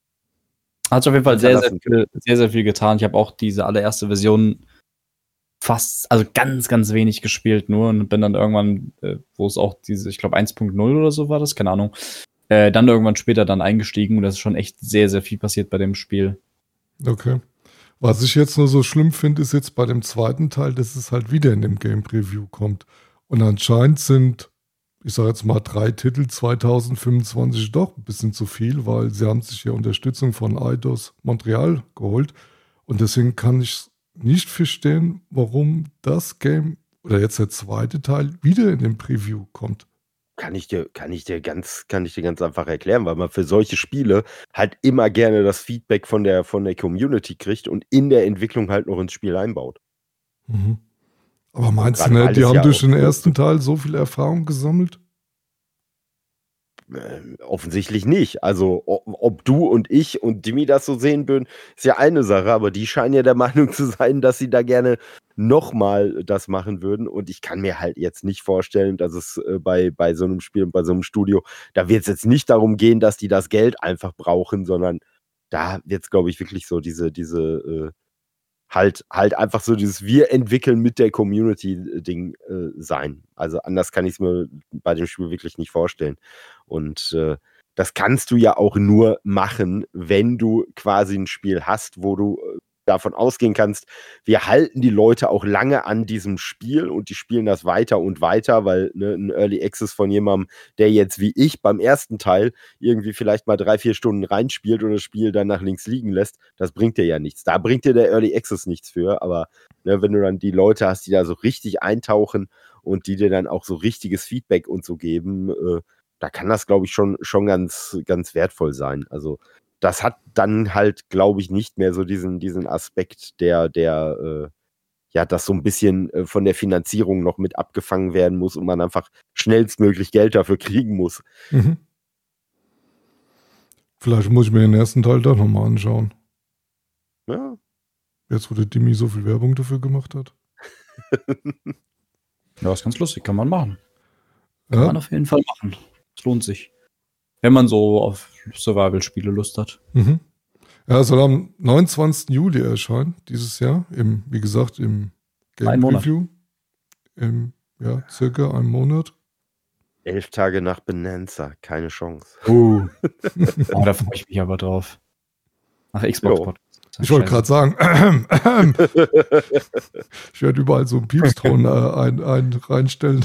B: Hat auf jeden Fall sehr, sehr
C: hinterlassen
B: viel, sehr, sehr viel getan. Ich habe auch diese allererste Version fast, also ganz, ganz wenig gespielt nur und bin dann irgendwann, äh, wo es auch diese, ich glaube eins Punkt null oder so war das, keine Ahnung, äh, dann irgendwann später dann eingestiegen und das ist schon echt sehr, sehr viel passiert bei dem Spiel.
A: Okay. Was ich jetzt nur so schlimm finde, ist jetzt bei dem zweiten Teil, dass es halt wieder in dem Game Preview kommt. Und anscheinend sind, ich sage jetzt mal, drei Titel zwanzig fünfundzwanzig doch ein bisschen zu viel, weil sie haben sich ja Unterstützung von Eidos Montreal geholt. Und deswegen kann ich nicht verstehen, warum das Game oder jetzt der zweite Teil wieder in dem Preview kommt.
C: Kann ich dir, kann ich dir ganz, kann ich dir ganz einfach erklären, weil man für solche Spiele halt immer gerne das Feedback von der, von der Community kriegt und in der Entwicklung halt noch ins Spiel einbaut.
A: Mhm. Aber meinst du
C: gerade
A: nicht,
C: weil
A: die
C: es
A: haben
C: ja
A: durch
C: auch
A: den
C: so-
A: ersten Teil so viel Erfahrung gesammelt?
C: Ähm, offensichtlich nicht. Also, o- ob du und ich und Dimi das so sehen würden, ist ja eine Sache, aber die scheinen ja der Meinung zu sein, dass sie da gerne nochmal das machen würden. Und ich kann mir halt jetzt nicht vorstellen, dass es äh, bei, bei so einem Spiel und bei so einem Studio, da wird es jetzt nicht darum gehen, dass die das Geld einfach brauchen, sondern da wird es, glaube ich, wirklich so diese, diese äh, halt, halt einfach so dieses Wir entwickeln mit der Community-Ding äh, sein. Also anders kann ich es mir bei dem Spiel wirklich nicht vorstellen. Und äh, das kannst du ja auch nur machen, wenn du quasi ein Spiel hast, wo du äh, davon ausgehen kannst, wir halten die Leute auch lange an diesem Spiel und die spielen das weiter und weiter, weil ne, ein Early Access von jemandem, der jetzt wie ich beim ersten Teil irgendwie vielleicht mal drei, vier Stunden reinspielt und das Spiel dann nach links liegen lässt, das bringt dir ja nichts. Da bringt dir der Early Access nichts für, aber ne, wenn du dann die Leute hast, die da so richtig eintauchen und die dir dann auch so richtiges Feedback und so geben, äh, da kann das, glaube ich, schon, schon ganz, ganz wertvoll sein. Also das hat dann halt, glaube ich, nicht mehr so diesen, diesen Aspekt, der, der, äh, ja, dass so ein bisschen äh, von der Finanzierung noch mit abgefangen werden muss und man einfach schnellstmöglich Geld dafür kriegen muss.
A: Mhm. Vielleicht muss ich mir den ersten Teil doch nochmal anschauen.
C: Ja.
A: Jetzt, wo der Dimi so viel Werbung dafür gemacht hat.
B: Ja, ist ganz lustig, kann man machen. Kann
A: Ja,
B: man auf jeden Fall machen. Es lohnt sich. Wenn man so auf Survival-Spiele Lust hat.
A: mhm. Ja, es soll am neunundzwanzigsten Juli erscheinen, dieses Jahr. Im, wie gesagt, im Game
B: Ein Monat.
A: Preview. Im, ja, circa einem Monat.
C: Elf Tage nach Bonanza, keine Chance.
B: Uh. Oh, da freue ich mich aber drauf. Nach Xbox
C: Jo.
B: Podcast.
A: Ich wollte gerade sagen, ich werde überall so einen Piepston äh, ein, ein, reinstellen.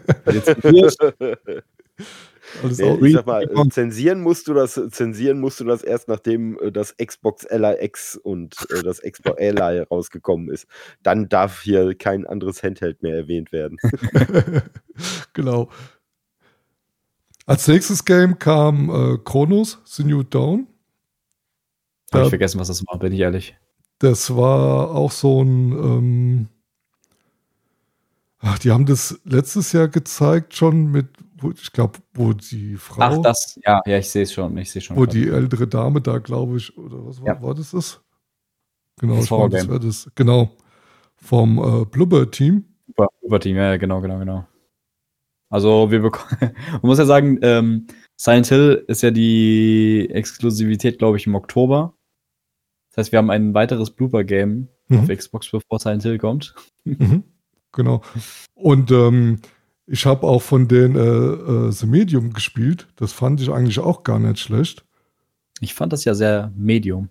A: Alles
C: Nee,
A: auch.
C: ich sag mal, äh, zensieren musst du das, zensieren musst du das erst, nachdem äh, das Xbox L I X und äh, das Xbox L I rausgekommen ist. Dann darf hier kein anderes Handheld mehr erwähnt werden.
A: Genau. Als nächstes Game kam äh, Chronos, The New Dawn.
B: Habe
A: Da-
B: ich vergessen, was das war, bin ich ehrlich.
A: Das war auch so ein, ähm, ach, die haben das letztes Jahr gezeigt schon mit, wo, ich glaube, wo die Frau,
B: Ach, das, ja, ja, ich sehe es schon, ich sehe schon.
A: wo
B: grad.
A: die ältere Dame da, glaube ich, oder was war,
B: Ja.
A: war das das? Genau,
B: Das
A: ich meine, das
B: Horror-Game.
A: war das, genau, vom äh, Blubber-Team.
B: Super, super Team, ja, ja, genau, genau, genau. Also, wir bekommen, man muss ja sagen, ähm, Silent Hill ist ja die Exklusivität, glaube ich, im Oktober. Das heißt, wir haben ein weiteres Blooper-Game
A: Mhm.
B: auf Xbox, bevor Silent Hill kommt.
A: Mhm. genau. Und ähm, ich habe auch von den äh, äh, The Medium gespielt. Das fand ich eigentlich auch gar nicht schlecht.
B: Ich fand das ja sehr Medium.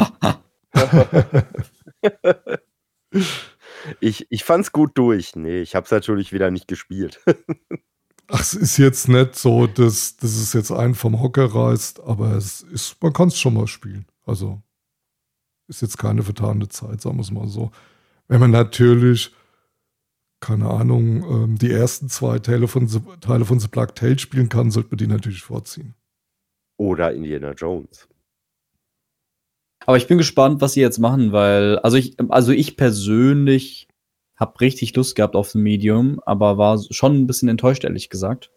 C: ich ich fand es gut durch. Nee, ich habe es natürlich wieder nicht gespielt.
A: Ach, es ist jetzt nicht so, dass, dass es jetzt einen vom Hocker reißt, aber es ist, man kann es schon mal spielen. Also ist jetzt keine vertane Zeit, sagen wir es mal so. Wenn man natürlich, keine Ahnung, ähm, die ersten zwei Teile von, The, Teile von The Plague Tale spielen kann, sollte man die natürlich vorziehen.
C: Oder Indiana Jones.
B: Aber ich bin gespannt, was sie jetzt machen, weil, also ich, also ich persönlich habe richtig Lust gehabt auf The Medium, aber war schon ein bisschen enttäuscht, ehrlich gesagt.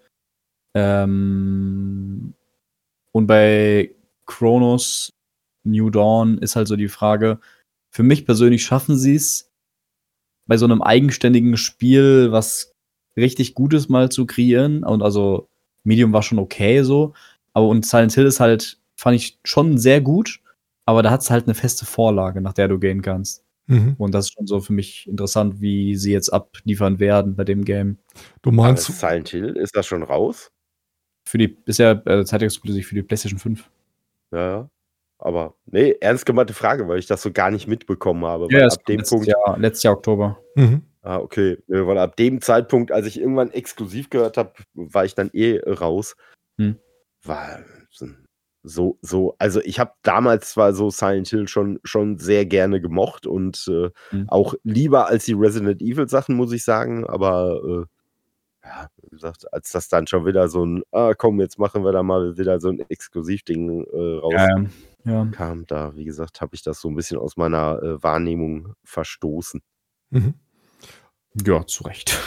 B: Ähm, und bei Chronos New Dawn ist halt so die Frage, für mich persönlich schaffen sie es, bei so einem eigenständigen Spiel was richtig Gutes mal zu kreieren. Und also Medium war schon okay so, aber und Silent Hill ist halt, fand ich schon sehr gut, aber da hat es halt eine feste Vorlage, nach der du gehen kannst.
A: Mhm.
B: Und das ist schon so für mich interessant, wie sie jetzt abliefern werden bei dem Game.
A: Du meinst,
C: Aber Silent Hill, ist das schon raus?
B: Für die, ist ja äh, zeitexklusiv für die PlayStation fünf.
C: Ja, ja. Aber nee, ernst gemeinte Frage, weil ich das so gar nicht mitbekommen habe.
B: Ja,
C: weil
B: ab dem letztes, Punkt, Jahr, letztes Jahr Oktober.
A: Mhm.
C: Ah, okay. Nee, weil ab dem Zeitpunkt, als ich irgendwann exklusiv gehört habe, war ich dann eh raus.
B: Hm.
C: War so, so, also ich habe damals zwar so Silent Hill schon, schon sehr gerne gemocht und äh, hm. auch lieber als die Resident Evil Sachen, muss ich sagen, aber äh, ja, wie gesagt, als das dann schon wieder so ein, ah komm, jetzt machen wir da mal wieder so ein Exklusivding äh, raus.
B: Ja, ja.
C: kam da, wie gesagt, habe ich das so ein bisschen aus meiner äh, Wahrnehmung verstoßen.
A: Mhm.
B: Ja, zu Recht.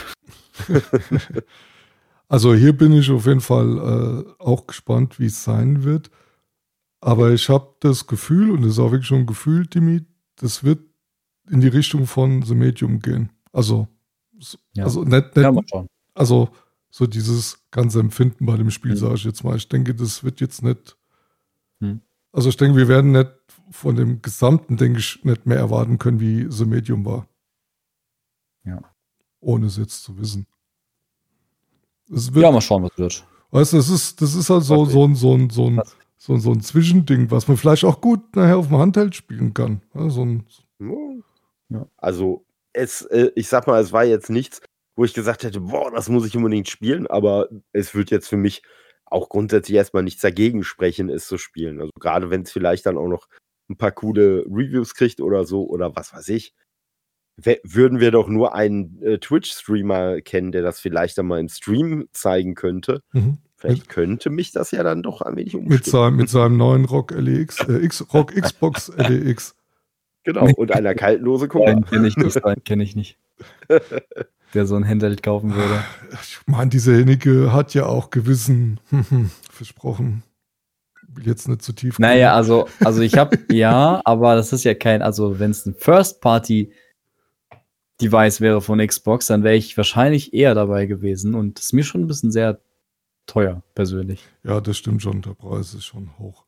A: Also hier bin ich auf jeden Fall äh, auch gespannt, wie es sein wird. Aber ich habe das Gefühl, und das ist auch wirklich schon ein Gefühl, Timmy, das wird in die Richtung von The Medium gehen. Also,
B: ja.
A: also nicht, nicht
B: ja, mal schauen.
A: Also so dieses ganze Empfinden bei dem Spiel,
B: Mhm.
A: sage ich jetzt mal. Ich denke, das wird jetzt nicht,
B: Mhm.
A: also ich denke, wir werden nicht von dem Gesamten, denke ich, nicht mehr erwarten können, wie The Medium war.
B: Ja.
A: Ohne es jetzt zu wissen. Es wird,
B: Ja, mal schauen, was wird.
A: Weißt du, das ist, das ist halt so, so, ein, so, ein, so, ein, so, ein, so ein Zwischending, was man vielleicht auch gut nachher auf dem Handheld spielen kann. Ja, so ein,
C: ja. Also, es, äh, ich sag mal, es war jetzt nichts, wo ich gesagt hätte, boah, das muss ich unbedingt spielen, aber es wird jetzt für mich auch grundsätzlich erstmal nichts dagegen sprechen, es zu spielen. Also gerade wenn es vielleicht dann auch noch ein paar coole Reviews kriegt oder so oder was weiß ich, w- würden wir doch nur einen äh, Twitch-Streamer kennen, der das vielleicht dann mal im Stream zeigen könnte.
A: mhm.
C: Vielleicht
A: mit,
C: könnte mich das ja dann doch ein wenig
A: mit,
C: umstimmen.
A: seinem, mit seinem neuen Rock L E X, äh, X, Rock Xbox L E X.
C: Genau, und einer kaltlose Cola.
B: Nein, kenne ich nicht. Nein, kenne ich nicht. Der so ein Handheld kaufen würde.
A: Ich meine, diese Hennecke hat ja auch gewissen versprochen. Will jetzt nicht zu tief
B: Naja,
A: gehen.
B: also, also ich habe, ja, aber das ist ja kein, also wenn es ein First-Party-Device wäre von Xbox, dann wäre ich wahrscheinlich eher dabei gewesen und das ist mir schon ein bisschen sehr teuer, persönlich.
A: Ja, das stimmt schon, der Preis ist schon hoch.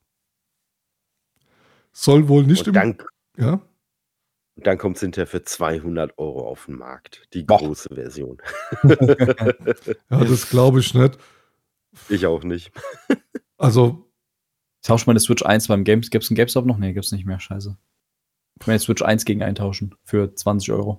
A: Soll wohl nicht
C: Und dann,
A: ja?
C: und dann kommt es hinterher für zweihundert Euro auf den Markt. Die
B: Boah.
C: große Version.
A: Ja, das glaube ich nicht.
C: Ich auch nicht.
A: Also,
B: Tausch meine Switch eins beim Games. Gibt's ein GameStop noch? Nee, gibt's nicht mehr. Scheiße. Ich meine Switch eins gegen eintauschen für zwanzig Euro.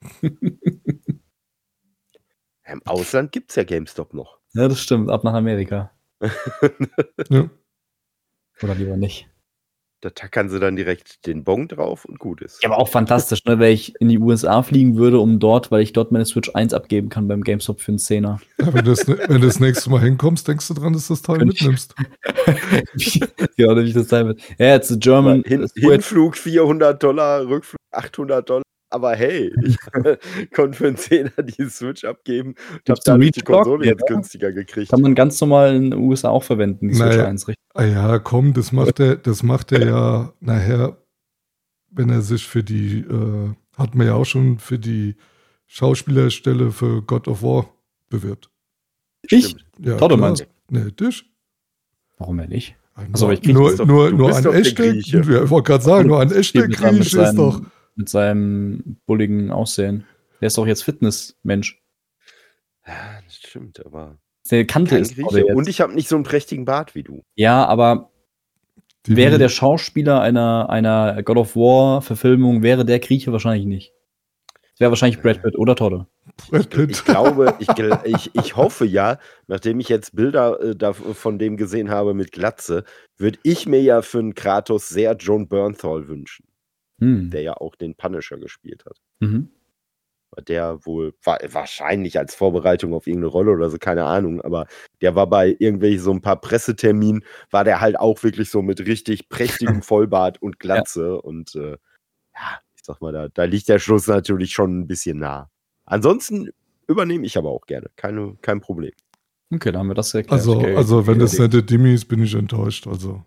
C: Im Ausland gibt es ja GameStop noch.
B: Ja, das stimmt. Ab nach Amerika.
A: ja.
B: Oder lieber nicht.
C: Da tackern sie dann direkt den Bon drauf und gut ist.
B: Ja, aber auch fantastisch, ne, wenn ich in die U S A fliegen würde, um dort, weil ich dort meine Switch eins abgeben kann beim GameStop für einen Zehner.
A: Ja, wenn, das, wenn du das nächste Mal hinkommst, denkst du dran, dass du das Teil mitnimmst.
B: Ja, oder wie ich das Teil mit. Ja, it's a German.
C: Hin, Hinflug vierhundert Dollar, Rückflug achthundert Dollar. Aber hey, ich konnte für einen Zehner die Switch abgeben und habe dadurch die Konsole jetzt günstiger gekriegt.
B: Kann man ganz normal in den U S A auch verwenden, die Switch
A: naja,
B: eins, richtig?
A: Ah ja, komm, das macht er, das macht er ja nachher, wenn er sich für die, äh, hat man ja auch schon für die Schauspielerstelle für God of War bewirbt.
B: Ich?
A: Ja,
B: Todd
A: klar.
B: meinst
A: Nee, dich?
B: Warum denn nicht?
A: Also,
B: aber ich krieg
A: nur,
C: das doch-
A: nur,
C: du
A: nur
C: bist
A: ein
C: doch der
A: echter,
C: Grieche.
A: ja, ich wollte gerade sagen, nur ein echter
B: Mit seinem- mit
A: Grieche ist
B: seinem-
A: doch,
B: Mit seinem bulligen Aussehen. Der ist doch jetzt Fitnessmensch.
C: Ja, das stimmt, aber
B: Der Kante
C: kein
B: ist
C: Grieche. Und ich habe nicht so einen prächtigen Bart wie du.
B: Ja, aber
A: Die
B: wäre
A: wie-
B: der Schauspieler einer, einer God of War-Verfilmung, wäre der Grieche wahrscheinlich nicht. Es wäre wahrscheinlich Brad Pitt oder Todde.
A: Brad Pitt.
C: Ich glaube, ich, gel- ich, ich hoffe ja, nachdem ich jetzt Bilder äh, da, von dem gesehen habe mit Glatze, würde ich mir ja für einen Kratos sehr John Bernthal wünschen,
B: Hm.
C: der ja auch den Punisher gespielt hat.
B: Mhm.
C: Der wohl wa- wahrscheinlich als Vorbereitung auf irgendeine Rolle oder so, keine Ahnung, aber der war bei irgendwelchen so ein paar Presseterminen, war der halt auch wirklich so mit richtig prächtigem Vollbart und Glatze und äh, ja, ich sag mal, da, da liegt der Schluss natürlich schon ein bisschen nah. Ansonsten übernehme ich aber auch gerne, keine, kein Problem.
B: Okay, dann haben wir das erklärt.
A: Also,
B: Okay.
A: also wenn das
C: unbedingt.
A: nicht der Dimmi ist, bin ich enttäuscht. Also.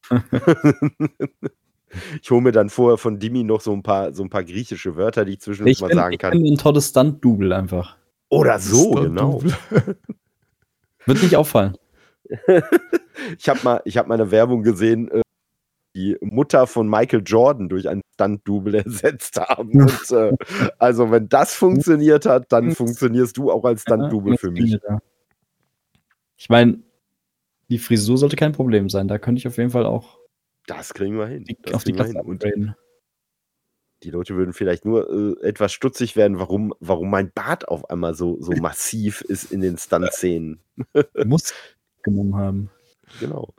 C: Ich hole mir dann vorher von Dimi noch so ein paar, so ein paar griechische Wörter, die ich zwischendurch
B: Ich
C: mal
B: bin,
C: sagen
B: ich
C: kann.
B: bin ein tolles Stunt-Double einfach.
C: Oder so,
A: Stunt-
C: genau.
A: Double.
B: Wird nicht auffallen.
C: Ich habe mal, ich hab mal eine Werbung gesehen, äh, die Mutter von Michael Jordan durch ein Stunt-Double ersetzt haben. Und, äh, also wenn das funktioniert hat, dann funktionierst du auch als Stunt-Double für mich.
B: Ich meine, die Frisur sollte kein Problem sein. Da könnte ich auf jeden Fall auch
C: Das kriegen wir hin.
B: die,
C: Das
B: auf die
C: kriegen wir
B: Klasse
C: hin. Und
B: upgraden.
C: die Leute würden vielleicht nur äh, etwas stutzig werden, warum, warum mein Bart auf einmal so, so massiv ist in den Stunt-Szenen.
B: Muss genommen haben.
C: Genau.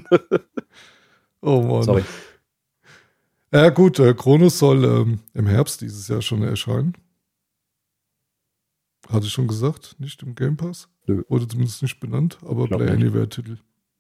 A: Oh Mann.
B: Sorry.
A: Ja gut, äh, Kronos soll ähm, im Herbst dieses Jahr schon erscheinen. Hatte ich schon gesagt, nicht im Game Pass.
B: Nö.
A: Wurde zumindest nicht benannt, aber
B: Glaub
A: Play
B: nicht.
A: Anywhere-Titel.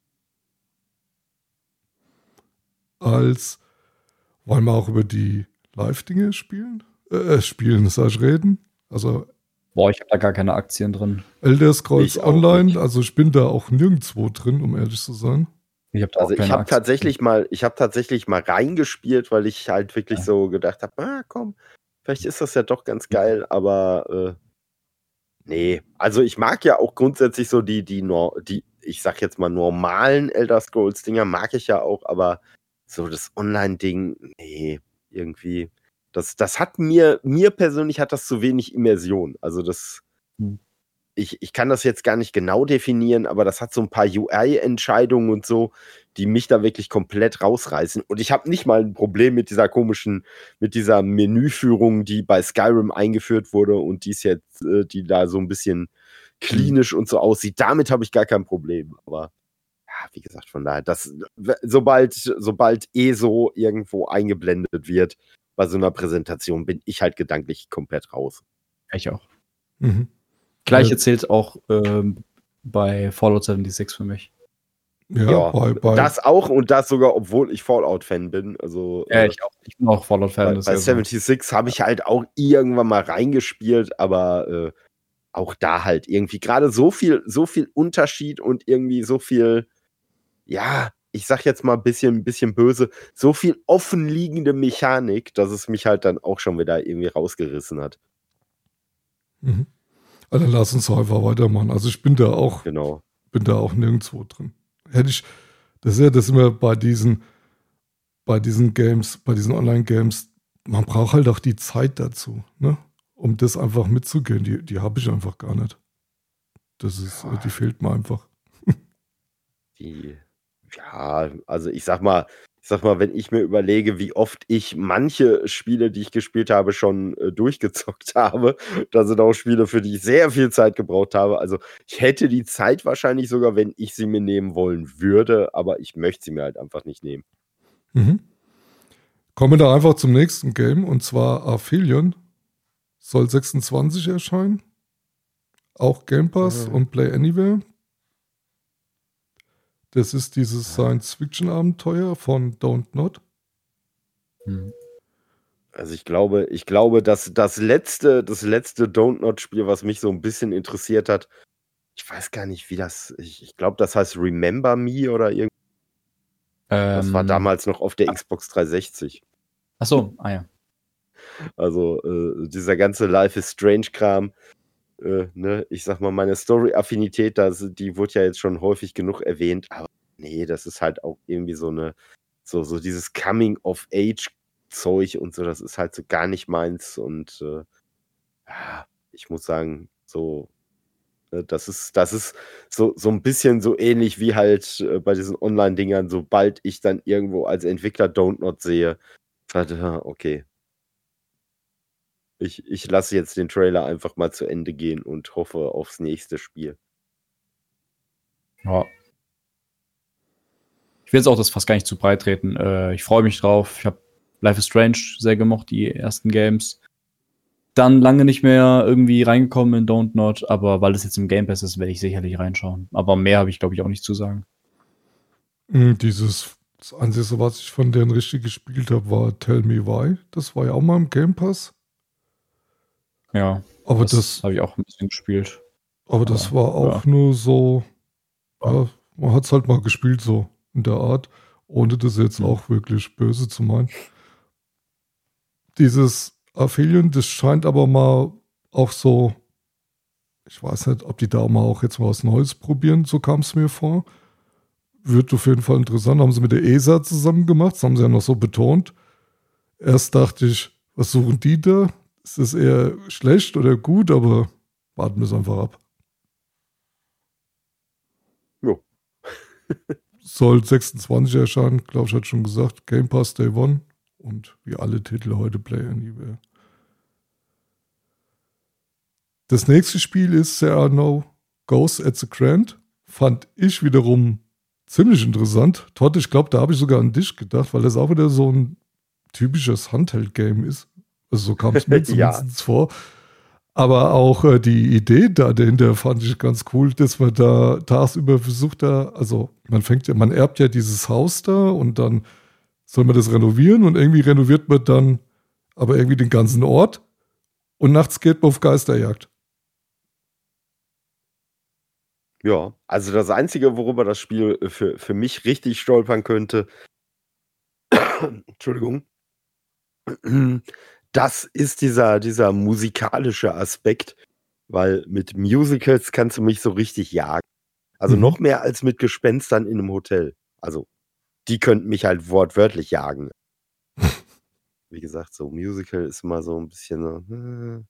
A: Als wollen wir auch über die Live-Dinge spielen? Äh, spielen, sag ich reden. Also
B: Boah, ich habe da gar keine Aktien drin.
A: Elder Scrolls
C: Ich auch
A: Online,
C: nicht.
A: also ich bin da auch nirgendwo drin, um ehrlich zu sein.
B: Ich habe da
C: Also
B: auch keine
C: ich habe
B: Aktien.
C: tatsächlich mal, ich habe tatsächlich mal reingespielt, weil ich halt wirklich
B: Ja.
C: so gedacht habe, ah komm, vielleicht ist das ja doch ganz geil, aber äh, nee, also ich mag ja auch grundsätzlich so die, die, nor- die, ich sag jetzt mal normalen Elder Scrolls Dinger mag ich ja auch, aber so das Online-Ding, nee, irgendwie, das, das hat mir, mir persönlich hat das zu wenig Immersion. Also das,
B: Hm.
C: ich, ich kann das jetzt gar nicht genau definieren, aber das hat so ein paar U I-Entscheidungen und so, die mich da wirklich komplett rausreißen. Und ich habe nicht mal ein Problem mit dieser komischen, mit dieser Menüführung, die bei Skyrim eingeführt wurde und die ist jetzt, äh, die da so ein bisschen klinisch und so aussieht. Damit habe ich gar kein Problem. Aber ja, wie gesagt, von daher, das, sobald, sobald eh so irgendwo eingeblendet wird bei so einer Präsentation, bin ich halt gedanklich komplett raus.
B: Ich auch.
A: Mhm.
B: Gleiche
A: Ja.
B: zählt auch ähm, bei Fallout sechsundsiebzig für mich.
A: Ja,
C: Ja,
A: bei, bei,
C: das auch und das sogar, obwohl ich Fallout-Fan bin. Also
B: Ja,
C: äh,
B: ich auch. Ich bin auch Fallout-Fan.
C: bei,
B: das
C: bei
B: ist ja so.
C: sechsundsiebzig habe ich halt auch irgendwann mal reingespielt, aber äh, auch da halt irgendwie gerade so viel, so viel Unterschied und irgendwie so viel, ja, ich sag jetzt mal ein bisschen, bisschen böse, so viel offenliegende Mechanik, dass es mich halt dann auch schon wieder irgendwie rausgerissen hat.
A: mhm. Also dann lass uns doch einfach weitermachen. Also ich bin da auch,
C: Genau.
A: bin da auch nirgendwo drin. Hätte ich, das ist ja das immer bei diesen, bei diesen Games, bei diesen Online-Games, man braucht halt auch die Zeit dazu, ne? Um das einfach mitzugehen. Die, die habe ich einfach gar nicht. Das ist,
C: Ja.
A: die fehlt mir einfach.
C: Die, ja, also ich sag mal, ich sag mal, wenn ich mir überlege, wie oft ich manche Spiele, die ich gespielt habe, schon äh, durchgezockt habe, da sind auch Spiele, für die ich sehr viel Zeit gebraucht habe. Also ich hätte die Zeit wahrscheinlich sogar, wenn ich sie mir nehmen wollen würde, aber ich möchte sie mir halt einfach nicht nehmen.
A: Mhm. Kommen wir da einfach zum nächsten Game, und zwar Aphelion. Soll sechsundzwanzig erscheinen. Auch Game Pass
C: Mhm.
A: und Play Anywhere. Das ist dieses Science-Fiction-Abenteuer von Don't Not.
B: Hm.
C: Also ich glaube, ich glaube, dass das letzte, das letzte Don't Not-Spiel, was mich so ein bisschen interessiert hat, ich weiß gar nicht, wie das, ich, ich glaube, das heißt Remember Me oder irgendwas. Das war
B: Ähm,
C: damals noch auf der Xbox dreihundertsechzig.
B: Ach so, ah ja.
C: Also äh, dieser ganze Life is Strange-Kram, äh, ne? Ich sag mal, meine Story-Affinität, das, die wurde ja jetzt schon häufig genug erwähnt, aber nee, das ist halt auch irgendwie so eine, so, so dieses Coming-of-Age-Zeug und so, das ist halt so gar nicht meins und äh, ja, ich muss sagen, so, ne, das ist das ist so so 'n bisschen so ähnlich wie halt, äh, bei diesen Online-Dingern, sobald ich dann irgendwo als Entwickler Dontnod sehe, sage: „Ja, okay.“ Ich ich lasse jetzt den Trailer einfach mal zu Ende gehen und hoffe aufs nächste Spiel.
B: Ja. Ich will jetzt auch das fast gar nicht zu breit treten. Äh, ich freue mich drauf. Ich habe Life is Strange sehr gemocht, die ersten Games. Dann lange nicht mehr irgendwie reingekommen in Dontnod, aber weil das jetzt im Game Pass ist, werde ich sicherlich reinschauen. Aber mehr habe ich, glaube ich, auch nicht zu sagen.
A: Mm, Dieses, das Einzige, was ich von denen richtig gespielt habe, war Tell Me Why. Das war ja auch mal im Game Pass.
B: Ja,
A: Aber
B: das,
A: das,
B: habe ich auch ein bisschen gespielt.
A: aber das
B: Aber,
A: war auch
B: ja.
A: nur so, ja, man hat es halt mal gespielt, so in der Art, ohne das jetzt
B: Hm.
A: auch wirklich böse zu meinen. Dieses Aphelion, das scheint aber mal auch so, ich weiß nicht, ob die da mal auch jetzt mal was Neues probieren, so kam es mir vor. Wird auf jeden Fall interessant. Haben sie mit der E S A zusammen gemacht, das haben sie ja noch so betont. Erst dachte ich, was suchen die da? Ist das eher schlecht oder gut? Aber warten wir es einfach ab.
C: Jo.
A: Soll sechsundzwanzig erscheinen, glaube ich, hat schon gesagt. Game Pass Day One. Und wie alle Titel heute Play Anywhere. Das nächste Spiel ist There Are No Ghosts at the Grand. Fand ich wiederum ziemlich interessant. Todd, ich glaube, da habe ich sogar an dich gedacht, weil das auch wieder so ein typisches Handheld-Game ist. Also so kam es mir zumindest
C: Ja.
A: vor. Aber auch äh, die Idee da dahinter fand ich ganz cool, dass man da tagsüber versucht, da, also man fängt ja, man erbt ja dieses Haus da und dann soll man das renovieren und irgendwie renoviert man dann aber irgendwie den ganzen Ort und nachts geht man auf Geisterjagd.
C: Ja, also das Einzige, worüber das Spiel äh, für für mich richtig stolpern könnte Entschuldigung. Das ist dieser dieser musikalische Aspekt, weil mit Musicals kannst du mich so richtig jagen. Also
A: Mhm.
C: noch mehr als mit Gespenstern in 'nem Hotel. Also, die könnten mich halt wortwörtlich jagen. Wie gesagt, so Musical ist immer so 'n bisschen so, hm.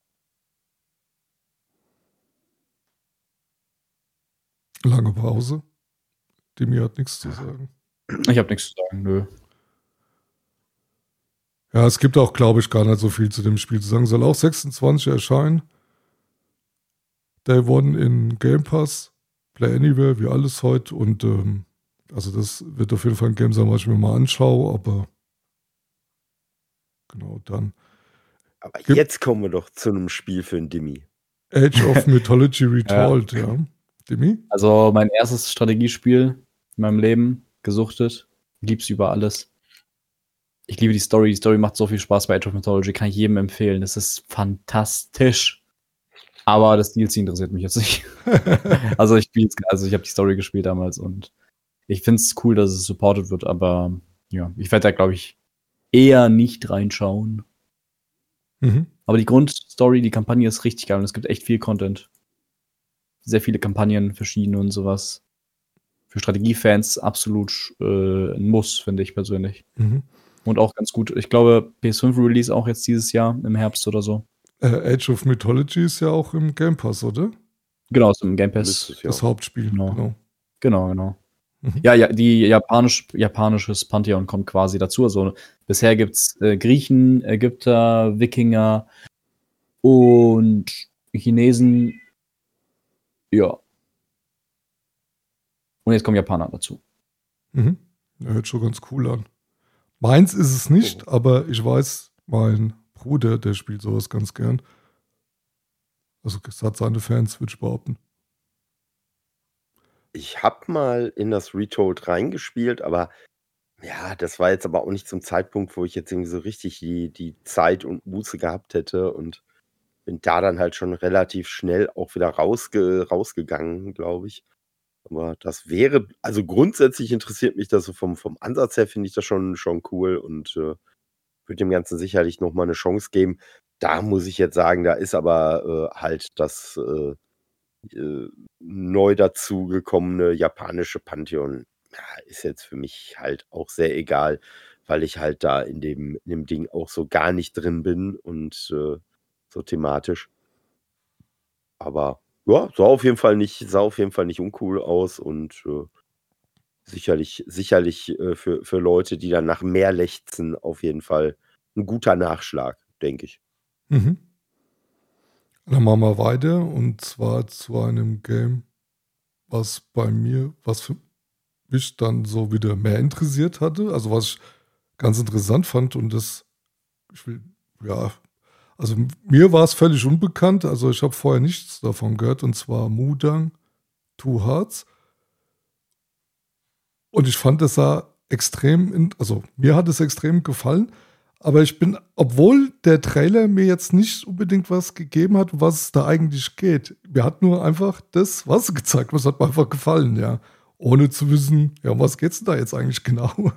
A: Lange Pause. Demi hat nichts zu sagen.
B: Ich habe nichts zu sagen, nö.
A: Ja, es gibt auch, glaube ich, gar nicht so viel zu dem Spiel zu sagen. Soll auch sechsundzwanzig erscheinen. Day One in Game Pass. Play Anywhere, wie alles heute. Und ähm, also das wird auf jeden Fall ein Game sein, was ich mir mal anschaue, aber genau dann.
C: Aber
A: Gibt
C: jetzt kommen wir doch zu 'nem Spiel für 'n Dimmi.
A: Age of Mythology Retold, ja.
B: Ja.
A: Demi?
B: Also mein erstes Strategiespiel in meinem Leben, gesuchtet. Lieb's über alles. Ich liebe die Story. Die Story macht so viel Spaß bei Age of Mythology. Kann ich jedem empfehlen. Das ist fantastisch. Aber das D L C interessiert mich jetzt nicht. Also ich spiel's, also ich habe die Story gespielt damals und ich finde es cool, dass es supported wird, aber ja, ich werde da, glaube ich, eher nicht reinschauen.
A: Mhm.
B: Aber die Grundstory, die Kampagne ist richtig geil und es gibt echt viel Content. Sehr viele Kampagnen, verschiedene und sowas. Für Strategiefans absolut äh, ein Muss, finde ich persönlich.
A: Mhm.
B: Und auch ganz gut. Ich glaube, P S fünf Release auch jetzt dieses Jahr im Herbst oder so.
A: Äh, Age of Mythology ist ja auch im Game Pass, oder?
B: Genau, ist im Game
C: Müsste
B: Pass.
C: es ja.
A: Das Hauptspiel,
B: Genau.
A: genau.
B: Genau, genau.
A: Mhm.
B: Ja, ja, die japanisch, japanisches Pantheon kommt quasi dazu. Also bisher gibt's äh, Griechen, Ägypter, Wikinger und Chinesen. Ja. Und jetzt kommen Japaner dazu.
A: Mhm. Ja, hört schon ganz cool an. Meins ist es nicht,
C: Oh.
A: aber ich weiß, mein Bruder, der spielt sowas ganz gern. Also es hat seine Fans, würde ich behaupten.
C: Ich habe mal in das Retold reingespielt, aber ja, das war jetzt aber auch nicht zum Zeitpunkt, wo ich jetzt irgendwie so richtig die die Zeit und Muße gehabt hätte und bin da dann halt schon relativ schnell auch wieder rausge rausgegangen, glaube ich. Aber das wäre also grundsätzlich interessiert mich das so vom vom Ansatz her finde ich das schon schon cool und, äh, würde dem Ganzen sicherlich noch mal 'ne Chance geben. Da muss ich jetzt sagen, da ist aber, äh, halt das, äh, äh, neu dazugekommene japanische Pantheon, ja, ist jetzt für mich halt auch sehr egal, weil ich halt da in dem in dem Ding auch so gar nicht drin bin und, äh, so thematisch. Aber ja, sah auf jeden Fall nicht sah auf jeden Fall nicht uncool aus und, äh, sicherlich sicherlich, äh, für für Leute, die dann nach mehr lechzen, auf jeden Fall 'n guter Nachschlag, denke ich.
A: Mhm. Dann machen wir weiter und zwar zu einem Game, was bei mir was für mich dann so wieder mehr interessiert hatte, also was ich ganz interessant fand und das ich will ja, also m mir war es völlig unbekannt, also ich habe vorher nichts davon gehört und zwar Mudang Two Hearts. Und ich fand, das sah extrem in also mir hat es extrem gefallen, aber ich bin obwohl der Trailer mir jetzt nicht unbedingt was gegeben hat, um was es da eigentlich geht. Mir hat nur einfach das, was sie gezeigt haben, das hat mir einfach gefallen, ja. Ohne zu wissen, ja, um was geht's denn da jetzt eigentlich genau?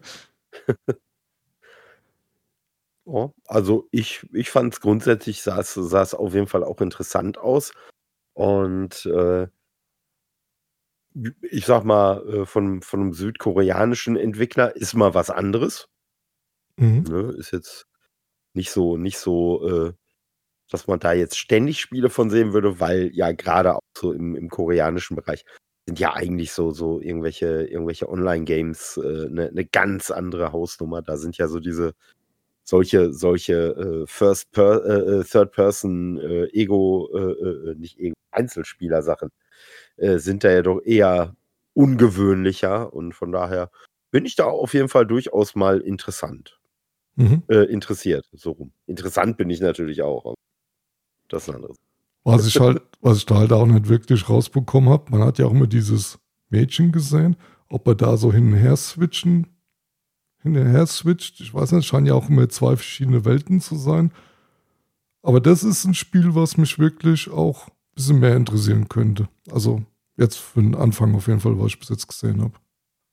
C: Ja, also ich ich fand's grundsätzlich sah's sah's auf jeden Fall auch interessant aus und, äh j ich sage mal, äh, von von 'nem südkoreanischen Entwickler ist mal was anderes.
A: Mhm.
C: Ne, ist jetzt nicht so nicht so, äh, dass man da jetzt ständig Spiele von sehen würde, weil ja grade auch so im im koreanischen Bereich sind ja eigentlich so so irgendwelche irgendwelche Online-Games, äh, 'ne 'ne ganz andere Hausnummer. Da sind ja so diese solche solche, äh, First Per äh, äh, Third Person, äh, Ego äh, äh, äh, nicht Ego Einzelspieler-Sachen, äh, sind da ja doch eher ungewöhnlicher und von daher bin ich da auf jeden Fall durchaus mal interessant
A: Mhm.
C: äh, interessiert, so rum. Interessant bin ich natürlich auch, aber das ist 'n anderes.
A: Was ich halt was ich da halt auch nicht wirklich rausbekommen habe, man hat ja auch immer dieses Mädchen gesehen, ob er da so hin und her switchen hin und her switcht. Ich weiß nicht, scheinen ja auch immer zwei verschiedene Welten zu sein. Aber das ist 'n Spiel, was mich wirklich auch bisschen mehr interessieren könnte. Also, jetzt für 'n Anfang auf jeden Fall, was ich bis jetzt gesehen habe.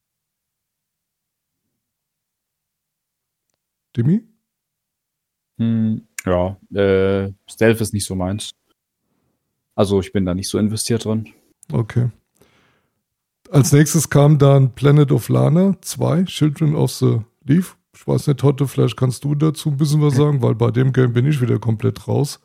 A: Dimi?
B: Hm, ja, äh, Stealth ist nicht so meins. Also, ich bin da nicht so investiert drin.
A: Okay. Als Nächstes kam dann Planet of Lana zwei, Children of the Leaf. Ich weiß nicht, Totte, vielleicht kannst du dazu 'n bisschen was sagen, weil bei dem Game bin ich wieder komplett raus.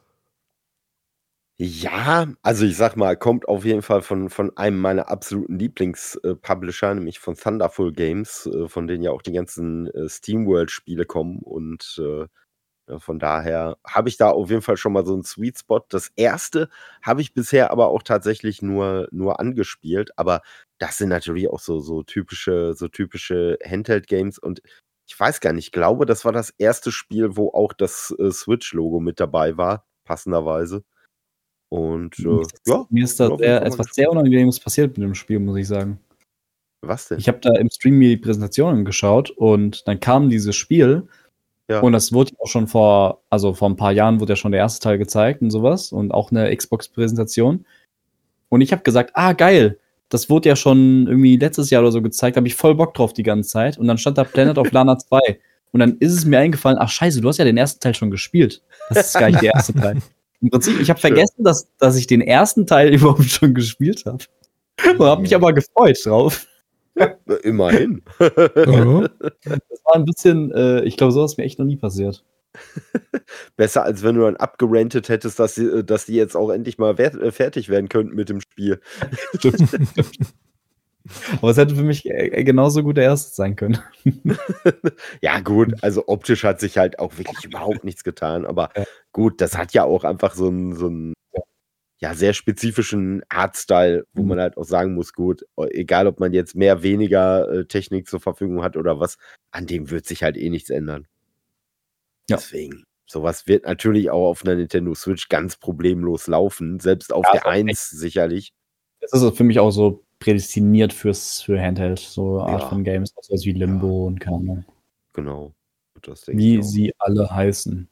C: Ja, also ich sage mal, kommt auf jeden Fall von von einem meiner absoluten Lieblings äh, Publisher, nämlich von Thunderful Games, äh, von denen ja auch die ganzen, äh, SteamWorld-Spiele kommen und, äh, ja, von daher habe ich da auf jeden Fall schon mal so 'n Sweet Spot. Das erste habe ich bisher aber auch tatsächlich nur nur angespielt, aber das sind natürlich auch so so typische so typische Handheld-Games und ich weiß gar nicht, ich glaube, das war das erste Spiel, wo auch das, äh, Switch-Logo mit dabei war, passenderweise. Und,
B: Mir
C: äh,
B: ist das
C: ja,
B: mir ist da
C: bin auf jeden
B: sehr
C: Fall mal
B: etwas
C: gespannt.
B: sehr Unangenehmes passiert mit dem Spiel, muss ich sagen.
C: Was denn?
B: Ich habe da im Stream mir die Präsentationen geschaut und dann kam dieses Spiel
C: Ja.
B: und das wurde auch schon vor also, vor 'n paar Jahren wurde ja schon der erste Teil gezeigt und so was und auch 'ne Xbox-Präsentation. Und ich habe gesagt: „Ah, geil, das wurde ja schon irgendwie letztes Jahr oder so gezeigt, da habe ich voll Bock drauf die ganze Zeit.“ Und dann stand da Planet of Lana zwei. Und dann ist es mir eingefallen: „Ach scheiße, du hast ja den ersten Teil schon gespielt. Das ist gar nicht der erste Teil.“ Im Prinzip, ich habe
C: Schön.
B: vergessen, dass dass ich den ersten Teil überhaupt schon gespielt habe und habe mich
C: Ja.
B: aber gefreut drauf.
C: Ja, immerhin.
A: Ja.
B: Das war 'n bisschen äh, ich glaube, so was ist mir echt noch nie passiert.
C: Besser, als wenn du dann abgerantet hättest, dass sie äh, dass die jetzt auch endlich mal wer äh, fertig werden könnten mit dem Spiel.
B: Stimmt, stimmt. Aber es hätte für mich, äh, genauso gut der erste sein können.
C: Ja gut, also optisch hat sich halt auch wirklich überhaupt nichts getan, aber
B: Ja.
C: gut, das hat ja auch einfach so 'n so 'n,
B: Ja.
C: ja, sehr spezifischen Artstyle, wo
B: Mhm.
C: man halt auch sagen muss, gut, e egal, ob man jetzt mehr, weniger, äh, Technik zur Verfügung hat oder was, an dem wird sich halt eh nichts ändern.
B: Ja.
C: Deswegen, so was wird natürlich auch auf 'ner Nintendo Switch ganz problemlos laufen, selbst auf
B: Ja, ist
C: der
B: auch echt
C: eins sicherlich.
B: Das ist auch für mich auch so prädestiniert fürs für Handheld, so Art
C: Ja.
B: von Games, auch so was wie
C: Ja.
B: Limbo und keine Ahnung.
C: Genau. Das denke ich
B: Wie
C: auch.
B: sie alle heißen.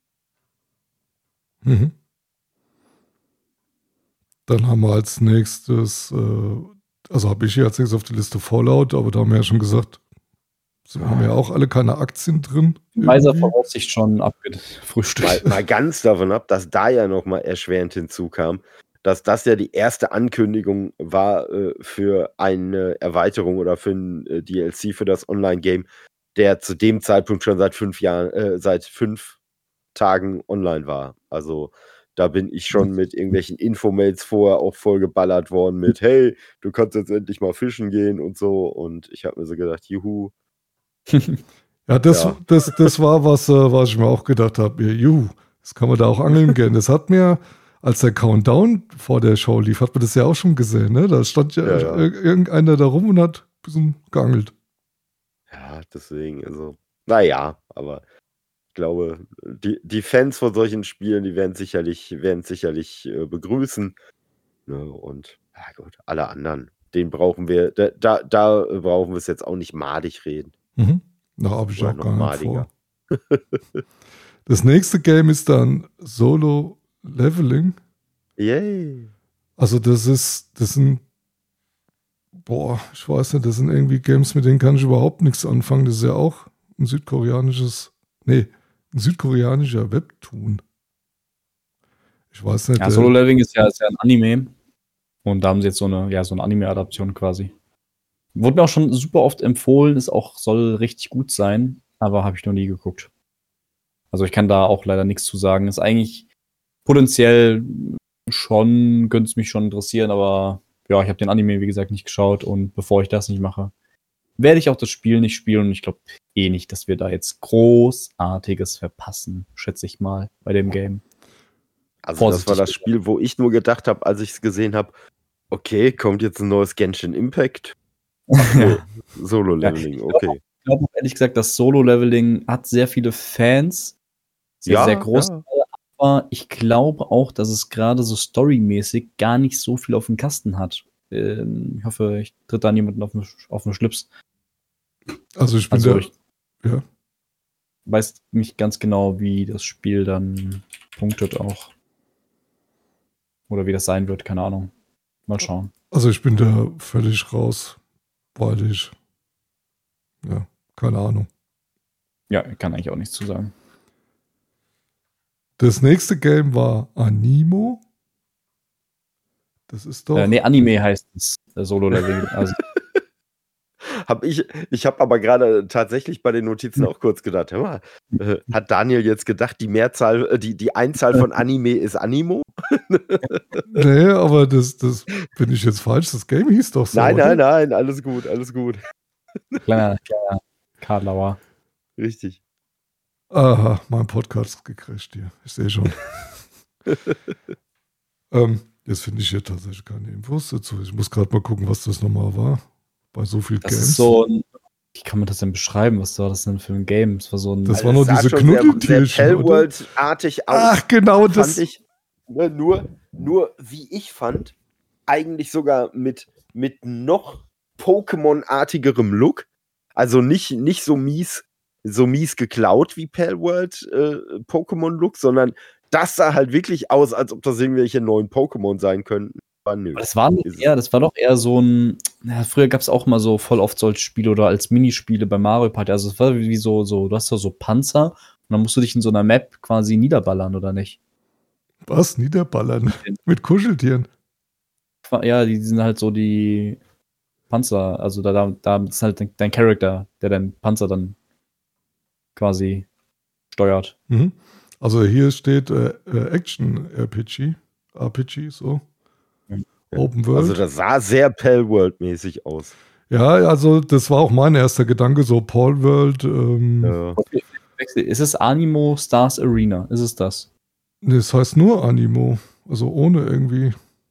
A: Mhm. Dann haben wir als Nächstes, äh also habe ich hier als Nächstes auf der Liste Fallout, aber da haben wir ja schon gesagt, sie haben ja auch alle keine Aktien drin
B: In weiser
A: irgendwie.
B: Voraussicht schon
C: Mal
B: abgefrühstückt.
C: mal ganz davon ab, dass da ja noch mal erschwerend hinzukam, dass das ja die erste Ankündigung war, äh, für eine Erweiterung oder für 'n, äh, D L C für das Online-Game, der zu dem Zeitpunkt schon seit fünf Jahren äh, seit fünf Tagen online war. Also, Da bin ich schon mit irgendwelchen Infomails vorher auch voll geballert worden mit, hey, du kannst jetzt endlich mal fischen gehen und so. Und ich habe mir so gedacht, juhu.
A: Ja, das,
C: Ja.
A: das, das war was, äh, was ich mir auch gedacht habe. Juhu, das kann man da auch angeln gehen. Das hat mir, als der Countdown vor der Show lief, hat man das ja auch schon gesehen. Ne? Da stand ja,
C: Ja, ja.
A: ir- irgendeiner da rum und hat ein bisschen geangelt.
C: Ja, deswegen, also, naja, aber ich glaube, die, die Fans von solchen Spielen, die werden sicherlich, werden sicherlich äh, begrüßen. Ne? Und ja gut, alle anderen, den brauchen wir, da, da, da brauchen wir es jetzt auch nicht madig reden.
A: Mhm. Da habe ich
C: Oder
A: auch
C: noch
A: gar nicht
C: madiger.
A: vor. Das nächste Game ist dann Solo Leveling.
C: Yay.
A: Also das ist, das sind, boah, ich weiß nicht, das sind irgendwie Games, mit denen kann ich überhaupt nichts anfangen. Das ist ja auch ein südkoreanisches, nee, ein südkoreanischer Webtoon. Ich weiß nicht.
B: Ja,
A: äh,
B: Solo Leveling ist ja, ist ja ein Anime. Und da haben sie jetzt so eine, ja, so eine Anime-Adaption quasi. Wurde mir auch schon super oft empfohlen, ist auch, soll richtig gut sein, aber habe ich noch nie geguckt. Also ich kann da auch leider nichts zu sagen. Ist eigentlich potenziell schon, könnte es mich schon interessieren, aber ja, ich habe den Anime, wie gesagt, nicht geschaut und bevor ich das nicht mache, werde ich auch das Spiel nicht spielen und ich glaube eh nicht, dass wir da jetzt Großartiges verpassen, schätze ich mal, bei dem Game.
C: Also das war
B: Vorsichtig
C: das Spiel, wo ich nur gedacht habe, als ich es gesehen habe, okay, kommt jetzt ein neues Genshin Impact? Ach nee, Solo-Leveling, okay.
B: Ich glaube auch ehrlich gesagt, das Solo-Leveling hat sehr viele Fans, sehr,
C: Ja,
B: sehr groß,
C: ja.
B: aber ich glaube auch, dass es gerade so storymäßig gar nicht so viel auf dem Kasten hat. Ähm, ich hoffe, ich tritt da niemanden auf den, auf den Schlips.
A: Also ich bin
B: Also
A: da,
B: ich
A: ja.
B: weiß nicht ganz genau, wie das Spiel dann punktet auch. Oder wie das sein wird, keine Ahnung. Mal schauen.
A: Also ich bin da völlig raus, weil ich, ja, keine Ahnung.
B: Ja, ich kann eigentlich auch nichts zu sagen.
A: Das nächste Game war Animo. Das ist doch.
B: Äh, nee, Anime heißt es, äh, Solo-Leveling. Also,
C: Hab ich ich habe aber gerade tatsächlich bei den Notizen auch kurz gedacht, hör mal, äh, hat Daniel jetzt gedacht, die Mehrzahl, äh, die, die Einzahl von Anime ist Animo?
A: Nee, aber das, das bin ich jetzt falsch. Das Game hieß doch so.
C: Nein,
A: oder?
C: nein, nein, alles gut, alles gut.
B: kleiner, kleiner Karlauer.
C: Richtig.
A: Aha, mein Podcast gecrasht hier. Ich sehe schon. ähm, jetzt finde ich hier tatsächlich keine Infos dazu. Ich muss gerade mal gucken, was das nochmal war. Bei so viel
B: Das
A: Games.
B: ist so ein. Wie kann man das denn beschreiben? Was war das denn für ein Game? Das war so ein.
A: Das
C: Also
A: war noch
C: es sah
A: diese
C: schon sehr-
A: Knuddeltierchen,
C: sehr
A: oder?
C: Pellworld-artig aus.
A: Ach, genau
C: fand
A: das.
C: ich. Ne, nur, nur, wie ich fand, eigentlich sogar mit, mit noch Pokémon-artigerem Look. Also nicht, nicht so mies, so mies geklaut wie Pellworld äh, Pokémon-Look, sondern das sah halt wirklich aus, als ob das irgendwelche neuen Pokémon sein könnten. Aber nö.
B: Aber das war nicht
C: Ist es
B: eher, das war doch eher so ein. Ja, früher gab es auch mal so voll oft solche Spiele oder als Minispiele bei Mario Party. Also es war wie so, so, du hast da so Panzer und dann musst du dich in so einer Map quasi niederballern, oder nicht?
A: Was? Niederballern? Mit Kuscheltieren?
B: Ja, die sind halt so die Panzer. Also da, da, da ist halt dein, dein Charakter, der deinen Panzer dann quasi steuert.
A: Mhm. Also hier steht äh, äh, Action-R P G. R P G, so. Open World.
C: Also das sah sehr Pellworld-mäßig aus.
A: Ja, also das war auch mein erster Gedanke, so Paul World. Ähm,
C: Ja.
B: Okay, wechsel. Ist es Animo Stars Arena? Ist es das?
A: nee, das heißt nur Animo. Also ohne irgendwie.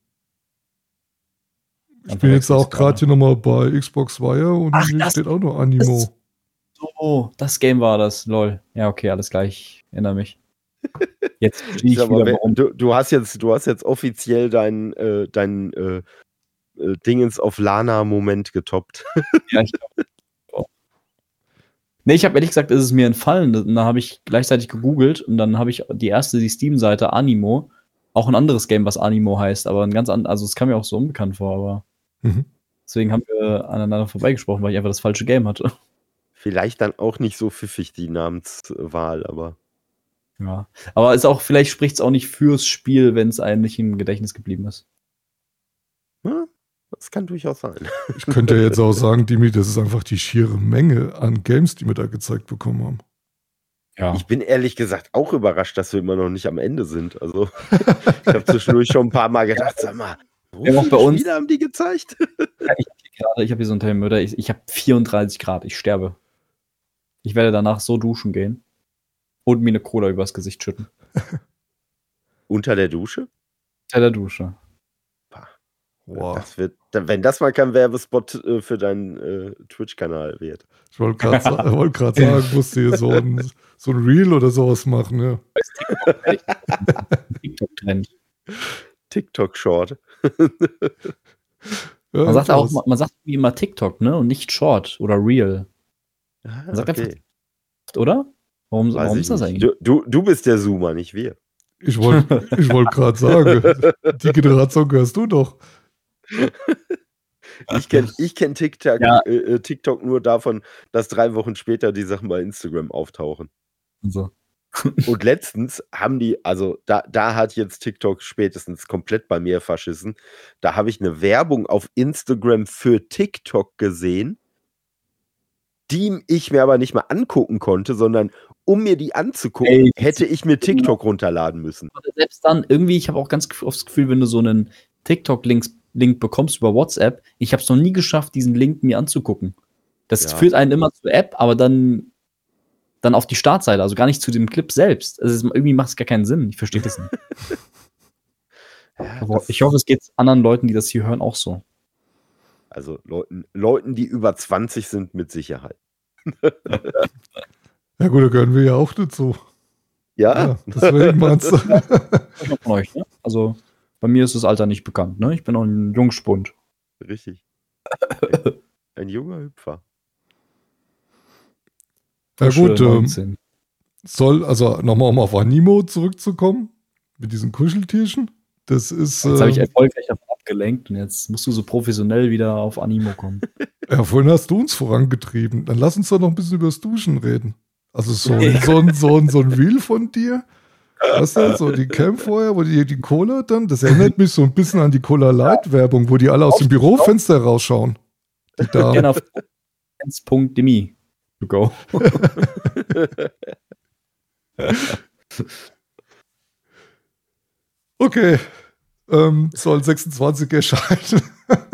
A: Ich
B: Dann
A: bin jetzt
B: verwechsel
A: auch
B: ich's
A: gerade hier nochmal bei Xbox Wire und
B: Ach,
A: hier
B: das-
A: steht auch nur Animo.
B: So, das Game war das. Lol. Ja, okay, alles klar. Ich erinnere mich. Jetzt verstehe
C: Ich
B: ich
C: sag mal,
B: wieder,
C: wenn-
B: warum.
C: du, du hast jetzt, du hast jetzt offiziell dein, äh, dein äh, äh, Dingens auf Lana-Moment getoppt.
B: Ja, ich glaub, auch. Nee, ich habe ehrlich gesagt, ist es mir entfallen. Und dann habe ich gleichzeitig gegoogelt und dann habe ich die erste, die Steam-Seite Animo, auch ein anderes Game, was Animo heißt, aber ein ganz anderes, also es kam mir auch so unbekannt vor, aber
A: Mhm.
B: deswegen haben wir aneinander vorbeigesprochen, weil ich einfach das falsche Game hatte.
C: Vielleicht dann auch nicht so pfiffig, die Namenswahl, aber
B: Ja. Aber ist auch, vielleicht spricht es auch nicht fürs Spiel, wenn es einem nicht im Gedächtnis geblieben ist.
C: ja, das kann durchaus sein.
A: Ich könnte ja jetzt auch sagen, Dimi, das ist einfach die schiere Menge an Games, die wir da gezeigt bekommen haben.
B: Ja.
C: Ich bin ehrlich gesagt auch überrascht, dass wir immer noch nicht am Ende sind. Also, ich habe zwischendurch schon ein paar Mal gedacht, sag mal, so
B: Ja, auch
C: viele
B: bei uns-
C: Spiele haben die gezeigt?
B: Ja, ich gerade, ich habe hier so einen Thermometer, ich, ich habe vierunddreißig Grad, ich sterbe. Ich werde danach so duschen gehen und mir eine Cola übers Gesicht schütten.
C: Unter der Dusche?
B: Unter der Dusche.
A: Wow.
C: Das wird, wenn das mal kein Werbespot äh, für deinen äh, Twitch-Kanal wird.
A: Ich wollte gerade sa wollt grad sagen, musst du hier so ein, so ein Reel oder sowas machen, ja.
B: TikTok-Trend.
C: TikTok-Short.
A: Ja,
B: Man sagt auch,
A: krass.
B: man sagt wie immer TikTok, ne? Und nicht Short oder Real.
C: Ah,
B: Man sagt
C: okay.
B: einfach, oder? Warum,
C: Weiß
B: warum
C: ich
B: ist das
C: nicht.
B: eigentlich?
C: Du, du, du bist der Zoomer, nicht wir.
A: Ich wollte ich wollt gerade sagen, die Generation gehörst du doch.
C: Ich kenne ich kenn TikTok,
B: Ja.
C: äh, TikTok nur davon, dass drei Wochen später die Sachen bei Instagram auftauchen.
B: So.
C: Und letztens haben die, also da, da hat jetzt TikTok spätestens komplett bei mir verschissen. Da habe ich eine Werbung auf Instagram für TikTok gesehen, die ich mir aber nicht mal angucken konnte, sondern um mir die anzugucken,
B: Ey, das
C: hätte ich mir TikTok runterladen müssen.
B: Selbst dann, irgendwie, ich habe auch ganz oft das Gefühl, wenn du so einen TikTok-Link Link bekommst über WhatsApp, ich habe es noch nie geschafft, diesen Link mir anzugucken. Das
C: Ja.
B: führt einen immer zur App, aber dann, dann auf die Startseite, also gar nicht zu dem Clip selbst. Also es, irgendwie macht es gar keinen Sinn. Ich verstehe das nicht.
C: Ja,
B: Aber
C: das-
B: ich hoffe, es geht anderen Leuten, die das hier hören, auch so.
C: Also Leuten, Leuten, die über zwanzig sind, mit Sicherheit.
A: Ja gut, da gehören wir ja auch dazu.
C: Ja,
A: Ja, deswegen meinst du.
B: Ich von euch, ne? Also bei mir ist das Alter nicht bekannt, ne? Ich bin auch ein Jungspund.
C: richtig. Ein, ein junger Hüpfer.
A: Ja gut,
B: Frische
A: ähm,
B: neunzehn.
A: soll, also nochmal um auf Animo zurückzukommen, mit diesen Kuscheltierchen. Das ist,
B: Jetzt habe ich
A: äh,
B: erfolgreich davon abgelenkt und jetzt musst du so professionell wieder auf Animo kommen.
A: ja, vorhin hast du uns vorangetrieben. Dann lass uns doch noch ein bisschen über das Duschen reden. Also so, ein- so, ein, so, ein, so ein Reel von dir. Weißt du, so die Campfire, wo die, die Cola dann, das erinnert mich so ein bisschen an die Cola Light Werbung, wo die alle aus dem Bürofenster rausschauen. Die da.
B: Gerne auf eins punkt demi to go.
A: Okay, ähm, soll sechsundzwanzig erscheinen.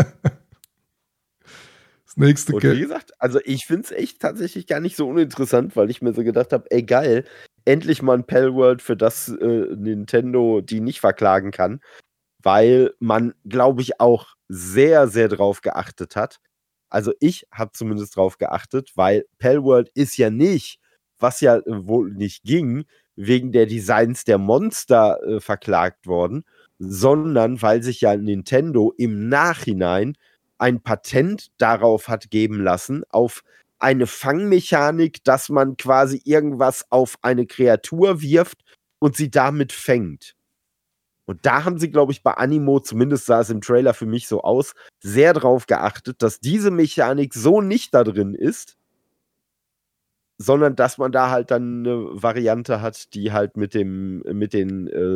A: Das nächste
C: Und wie
A: Game.
C: gesagt, also ich finde es echt tatsächlich gar nicht so uninteressant, weil ich mir so gedacht habe, ey geil, endlich mal ein Palworld, für das äh, Nintendo die nicht verklagen kann, weil man, glaube ich, auch sehr, sehr drauf geachtet hat. Also ich habe zumindest drauf geachtet, weil Palworld ist ja nicht, was ja äh, wohl nicht ging, wegen der Designs der Monster äh, verklagt worden, sondern weil sich ja Nintendo im Nachhinein ein Patent darauf hat geben lassen, auf eine Fangmechanik, dass man quasi irgendwas auf eine Kreatur wirft und sie damit fängt. Und da haben sie, glaube ich, bei Animo, zumindest sah es im Trailer für mich so aus, sehr drauf geachtet, dass diese Mechanik so nicht da drin ist, sondern dass man da halt dann eine Variante hat, die halt mit dem, mit den äh,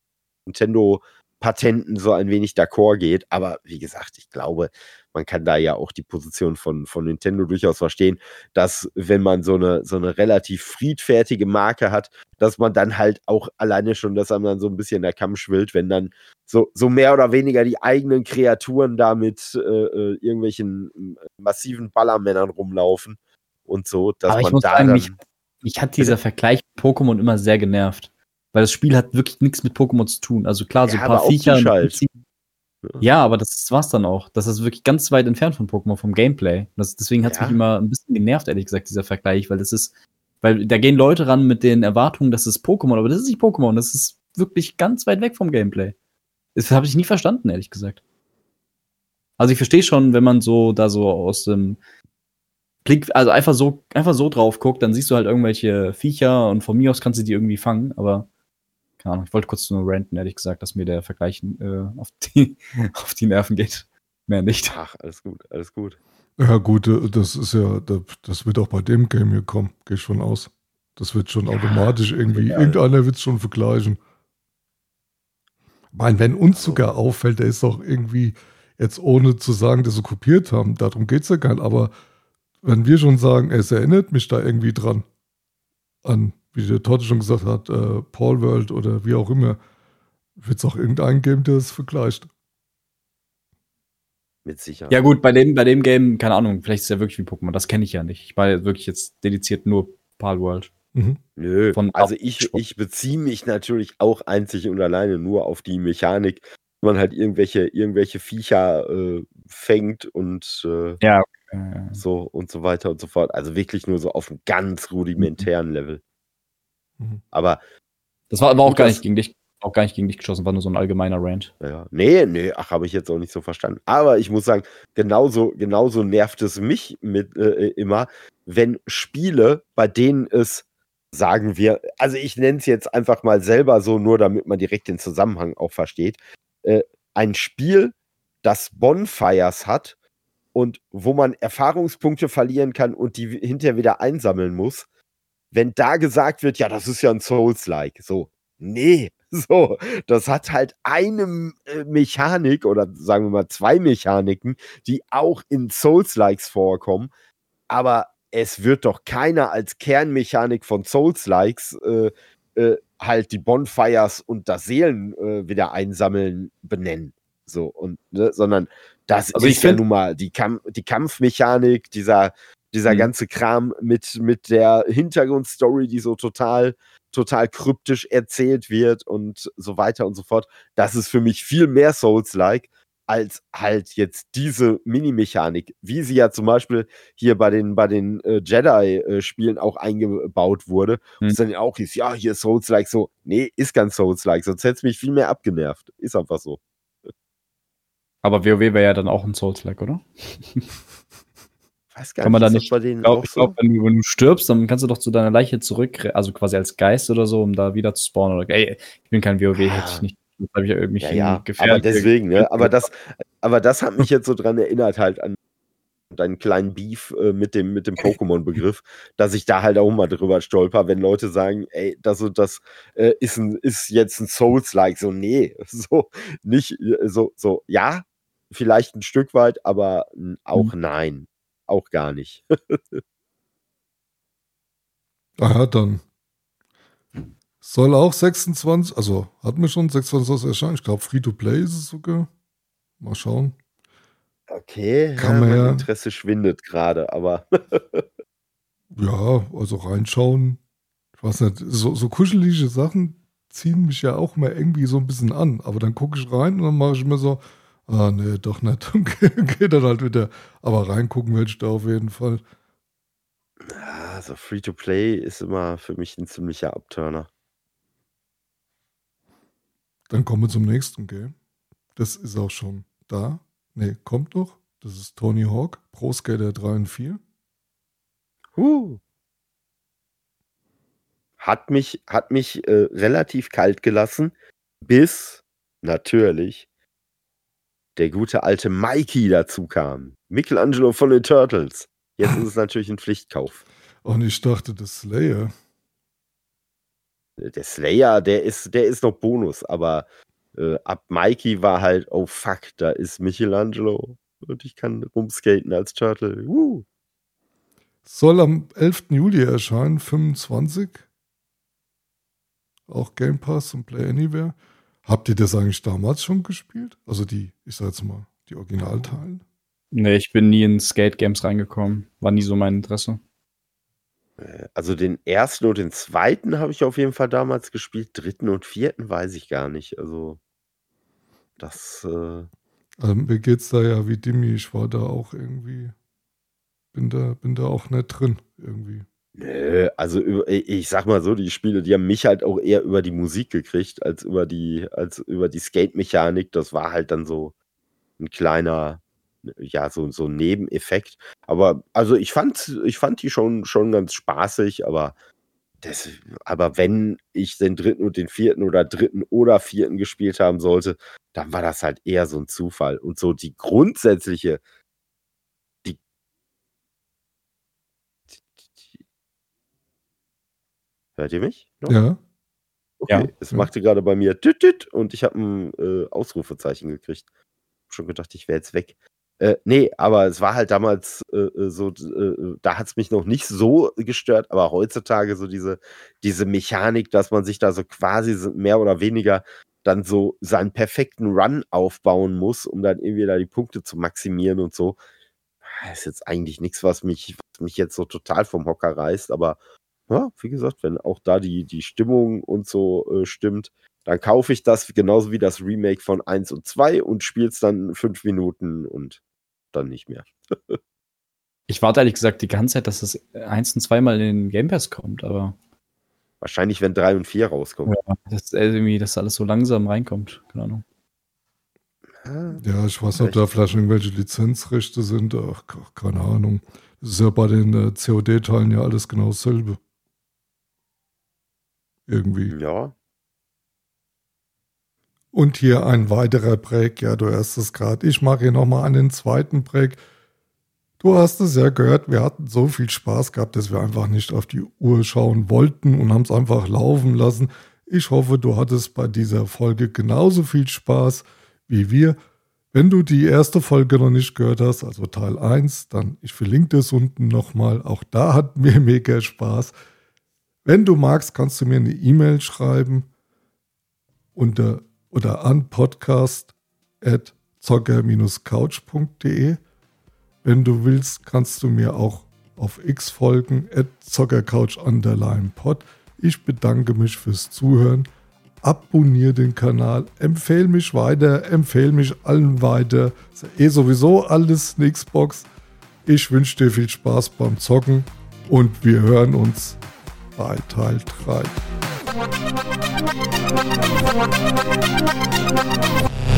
C: Nintendo-Patenten so ein wenig d'accord geht. Aber wie gesagt, ich glaube, man kann da ja auch die Position von, von Nintendo durchaus verstehen, dass wenn man so eine, so eine relativ friedfertige Marke hat, dass man dann halt auch alleine schon, dass einem dann so ein bisschen der Kamm schwillt, wenn dann so, so mehr oder weniger die eigenen Kreaturen da mit äh, äh, irgendwelchen massiven Ballermännern rumlaufen und so, dass
B: Aber ich
C: man
B: muss
C: da
B: sagen,
C: dann...
B: mich, mich hat dieser Vergleich mit Pokémon immer sehr genervt. Weil das Spiel hat wirklich nichts mit Pokémon zu tun. Also klar, so
C: Ja,
B: ein paar
C: aber
B: Viecher.
C: optisch
B: und
C: halt.
B: Prinzip- Ja, aber das war's dann auch. Das ist wirklich ganz weit entfernt von Pokémon, vom Gameplay. Das, deswegen hat's
C: Ja.
B: mich immer ein bisschen genervt, ehrlich gesagt, dieser Vergleich, weil das ist, weil da gehen Leute ran mit den Erwartungen, das ist Pokémon, aber das ist nicht Pokémon, das ist wirklich ganz weit weg vom Gameplay. Das habe ich nie verstanden, ehrlich gesagt. Also ich verstehe schon, wenn man so da so aus dem Blick, also einfach so, einfach so drauf guckt, dann siehst du halt irgendwelche Viecher und von mir aus kannst du die irgendwie fangen, aber keine Ahnung, ich wollte kurz nur ranten, ehrlich gesagt, dass mir der Vergleich äh, auf, die, auf die Nerven geht. Mehr nicht.
C: Ach, alles gut, alles gut.
A: Ja, gut, äh, das ist ja, das, das wird auch bei dem Game hier kommen, gehe ich schon aus. Das wird schon
C: Ja,
A: automatisch irgendwie,
C: egal.
A: irgendeiner wird es schon vergleichen. Ich meine, wenn uns sogar auffällt, der ist doch irgendwie, jetzt ohne zu sagen, dass sie kopiert haben, darum geht es ja gar nicht, aber wenn wir schon sagen, es erinnert mich da irgendwie dran, an, wie der Todd schon gesagt hat, äh, Paul World oder wie auch immer, wird es auch irgendeinen geben, der es vergleicht.
C: Mit Sicherheit.
B: Ja, gut, bei dem, bei dem Game, keine Ahnung, vielleicht ist es ja wirklich wie Pokémon, das kenne ich ja nicht. Ich war ja wirklich jetzt dediziert nur Palworld.
A: Mhm.
C: Nö,
B: Von
C: also ich, ich beziehe mich natürlich auch einzig und alleine nur auf die Mechanik, wo man halt irgendwelche, irgendwelche Viecher äh, fängt und äh,
B: Ja, okay.
C: so und so weiter und so fort. Also wirklich nur so auf einem ganz rudimentären Level.
A: Mhm.
C: Aber
B: Das war, war auch
C: Gut,
B: gar
C: das-
B: nicht gegen dich, auch gar nicht gegen dich geschossen, war nur so ein allgemeiner Rant.
C: ja, nee, nee, ach, habe ich jetzt auch nicht so verstanden. Aber ich muss sagen, genauso, genauso nervt es mich mit äh, immer, wenn Spiele, bei denen es, sagen wir, also ich nenne es jetzt einfach mal selber so, nur damit man direkt den Zusammenhang auch versteht, äh, ein Spiel, das Bonfires hat und wo man Erfahrungspunkte verlieren kann und die wi- hinterher wieder einsammeln muss, wenn da gesagt wird, ja, das ist ja ein Souls-like, so, nee, so, das hat halt eine äh, Mechanik oder sagen wir mal zwei Mechaniken, die auch in Souls-likes vorkommen, aber es wird doch keiner als Kernmechanik von Souls-likes äh, äh, halt die Bonfires und das Seelen äh, wieder einsammeln benennen. So, und, ne, sondern das
B: Also ich
C: ist ja
B: find-
C: nun mal die, Kamp die Kampfmechanik, dieser, dieser
B: Mhm.
C: ganze Kram mit, mit der Hintergrundstory, die so total, total kryptisch erzählt wird und so weiter und so fort. Das ist für mich viel mehr Souls-like als halt jetzt diese Mini-Mechanik, wie sie ja zum Beispiel hier bei den, bei den äh, Jedi-Spielen auch eingebaut wurde.
B: Hm.
C: Und es dann ja auch hieß, ja, hier ist Souls-like so. Nee, ist kein Souls-like, sonst hätte es mich viel mehr abgenervt. Ist einfach so.
B: Aber WoW wäre ja dann auch ein Souls-like, oder?
C: Weiß gar
B: Kann man
C: nicht,
B: da
C: ist
B: nicht.
C: das bei denen
B: Ich glaube,
C: auch so?
B: glaub, wenn, du, wenn du stirbst, dann kannst du doch zu deiner Leiche zurück, also quasi als Geist oder so, um da wieder zu spawnen. Oder, ey, ich bin kein WoW, hätte ich nicht. Das habe ich ja mich
C: Ja,
B: in
C: ja,
B: gefährliche-
C: aber deswegen, ne? Aber das, aber das hat mich jetzt so dran erinnert, halt an deinen kleinen Beef äh, mit dem, mit dem Pokémon-Begriff, dass ich da halt auch mal drüber stolper, wenn Leute sagen, ey, das und das äh, ist, ein, ist jetzt ein Souls-like. So, nee, so nicht, äh, so, so, ja, vielleicht ein Stück weit, aber n- auch nein. Auch gar nicht.
A: Ah ja, dann. Soll auch sechsundzwanzig, also hat mir schon sechsundzwanzig erscheinen. Ich glaube, Free-to-Play ist es sogar. Mal schauen.
C: Okay,
A: Kann
C: ja,
A: man
C: mein
A: ja-
C: Interesse schwindet gerade, aber
A: Ja, also reinschauen. Ich weiß nicht, so, so kuschelige Sachen ziehen mich ja auch mal irgendwie so ein bisschen an. Aber dann gucke ich rein und dann mache ich mir so, ah nee, doch nicht. Und gehe dann halt wieder. Aber reingucken werde ich da auf jeden Fall.
C: ja, so Free-to-Play ist immer für mich ein ziemlicher Abturner.
A: Dann kommen wir zum nächsten Game. Das ist auch schon da. Nee, kommt noch. Das ist Tony Hawk, Pro Skater drei und vier.
C: Huh. Hat mich, hat mich äh, relativ kalt gelassen, bis natürlich der gute alte Mikey dazu kam. Michelangelo von den Turtles. Jetzt ist es natürlich ein Pflichtkauf.
A: Und ich dachte, das Slayer.
C: Der Slayer, der ist, der ist noch Bonus, aber äh, ab Mikey war halt, oh fuck, da ist Michelangelo und ich kann rumskaten als Turtle. Uh.
A: Soll am elften Juli erscheinen, fünfundzwanzig. Auch Game Pass und Play Anywhere. Habt ihr das eigentlich damals schon gespielt? Also die, ich sag jetzt mal, die Originalteile?
B: Nee, ich bin nie in Skate-Games reingekommen. War nie so mein Interesse.
C: Also den ersten und den zweiten habe ich auf jeden Fall damals gespielt. Dritten und vierten weiß ich gar nicht. Also das, äh,
A: Also mir geht's da ja wie Dimi. Ich war da auch irgendwie, bin da, bin da auch nicht drin irgendwie.
C: nö, also über, ich sag mal so, die Spiele, die haben mich halt auch eher über die Musik gekriegt, als über die, als über die Skate-Mechanik. Das war halt dann so ein kleiner, ja, so, so ein Nebeneffekt. Aber also ich fand, ich fand die schon, schon ganz spaßig, aber das, aber wenn ich den dritten und den vierten oder dritten oder vierten gespielt haben sollte, dann war das halt eher so ein Zufall. Und so die grundsätzliche, die, die, die hört ihr mich? noch?
A: Ja,
C: Okay,
B: Ja.
C: es
A: Ja.
C: machte gerade bei mir tüt, tüt, und ich habe ein äh, Ausrufezeichen gekriegt. Hab schon gedacht, ich wäre jetzt weg. Äh, nee, aber es war halt damals äh, so, äh, da hat es mich noch nicht so gestört, aber heutzutage so diese, diese Mechanik, dass man sich da so quasi so mehr oder weniger dann so seinen perfekten Run aufbauen muss, um dann irgendwie da die Punkte zu maximieren und so. Das ist jetzt eigentlich nichts, was mich, was mich jetzt so total vom Hocker reißt, aber ja, wie gesagt, wenn auch da die, die Stimmung und so äh, stimmt, dann kaufe ich das genauso wie das Remake von eins und zwei und spiele es dann fünf Minuten und dann nicht mehr.
B: Ich warte ehrlich gesagt die ganze Zeit, dass das eins und zwei mal in den Game Pass kommt, aber
C: Wahrscheinlich, wenn drei und vier rauskommen.
B: ja, dass irgendwie das alles so langsam reinkommt. Keine Ahnung.
A: Ja, ich weiß nicht, ob da vielleicht irgendwelche Lizenzrechte sind. Ach, keine Ahnung. Das ist ja bei den äh, C O D-Teilen ja alles genau dasselbe. Irgendwie.
C: Ja.
A: Und hier ein weiterer Break. Ja, du hörst es gerade. Ich mache hier nochmal einen zweiten Break. Du hast es ja gehört, wir hatten so viel Spaß gehabt, dass wir einfach nicht auf die Uhr schauen wollten und haben es einfach laufen lassen. Ich hoffe, du hattest bei dieser Folge genauso viel Spaß wie wir. Wenn du die erste Folge noch nicht gehört hast, also Teil eins, dann ich verlinke das unten nochmal. Auch da hatten wir mega Spaß. Wenn du magst, kannst du mir eine E-Mail schreiben unter oder an podcast at zocker Bindestrich couch punkt de. Wenn du willst, kannst du mir auch auf X folgen, at zockercouch underline pod. Ich bedanke mich fürs Zuhören. Abonniere den Kanal, empfehle mich weiter, empfehle mich allen weiter. Ist ja eh sowieso alles eine Xbox. Ich wünsche dir viel Spaß beim Zocken und wir hören uns bei Teil drei.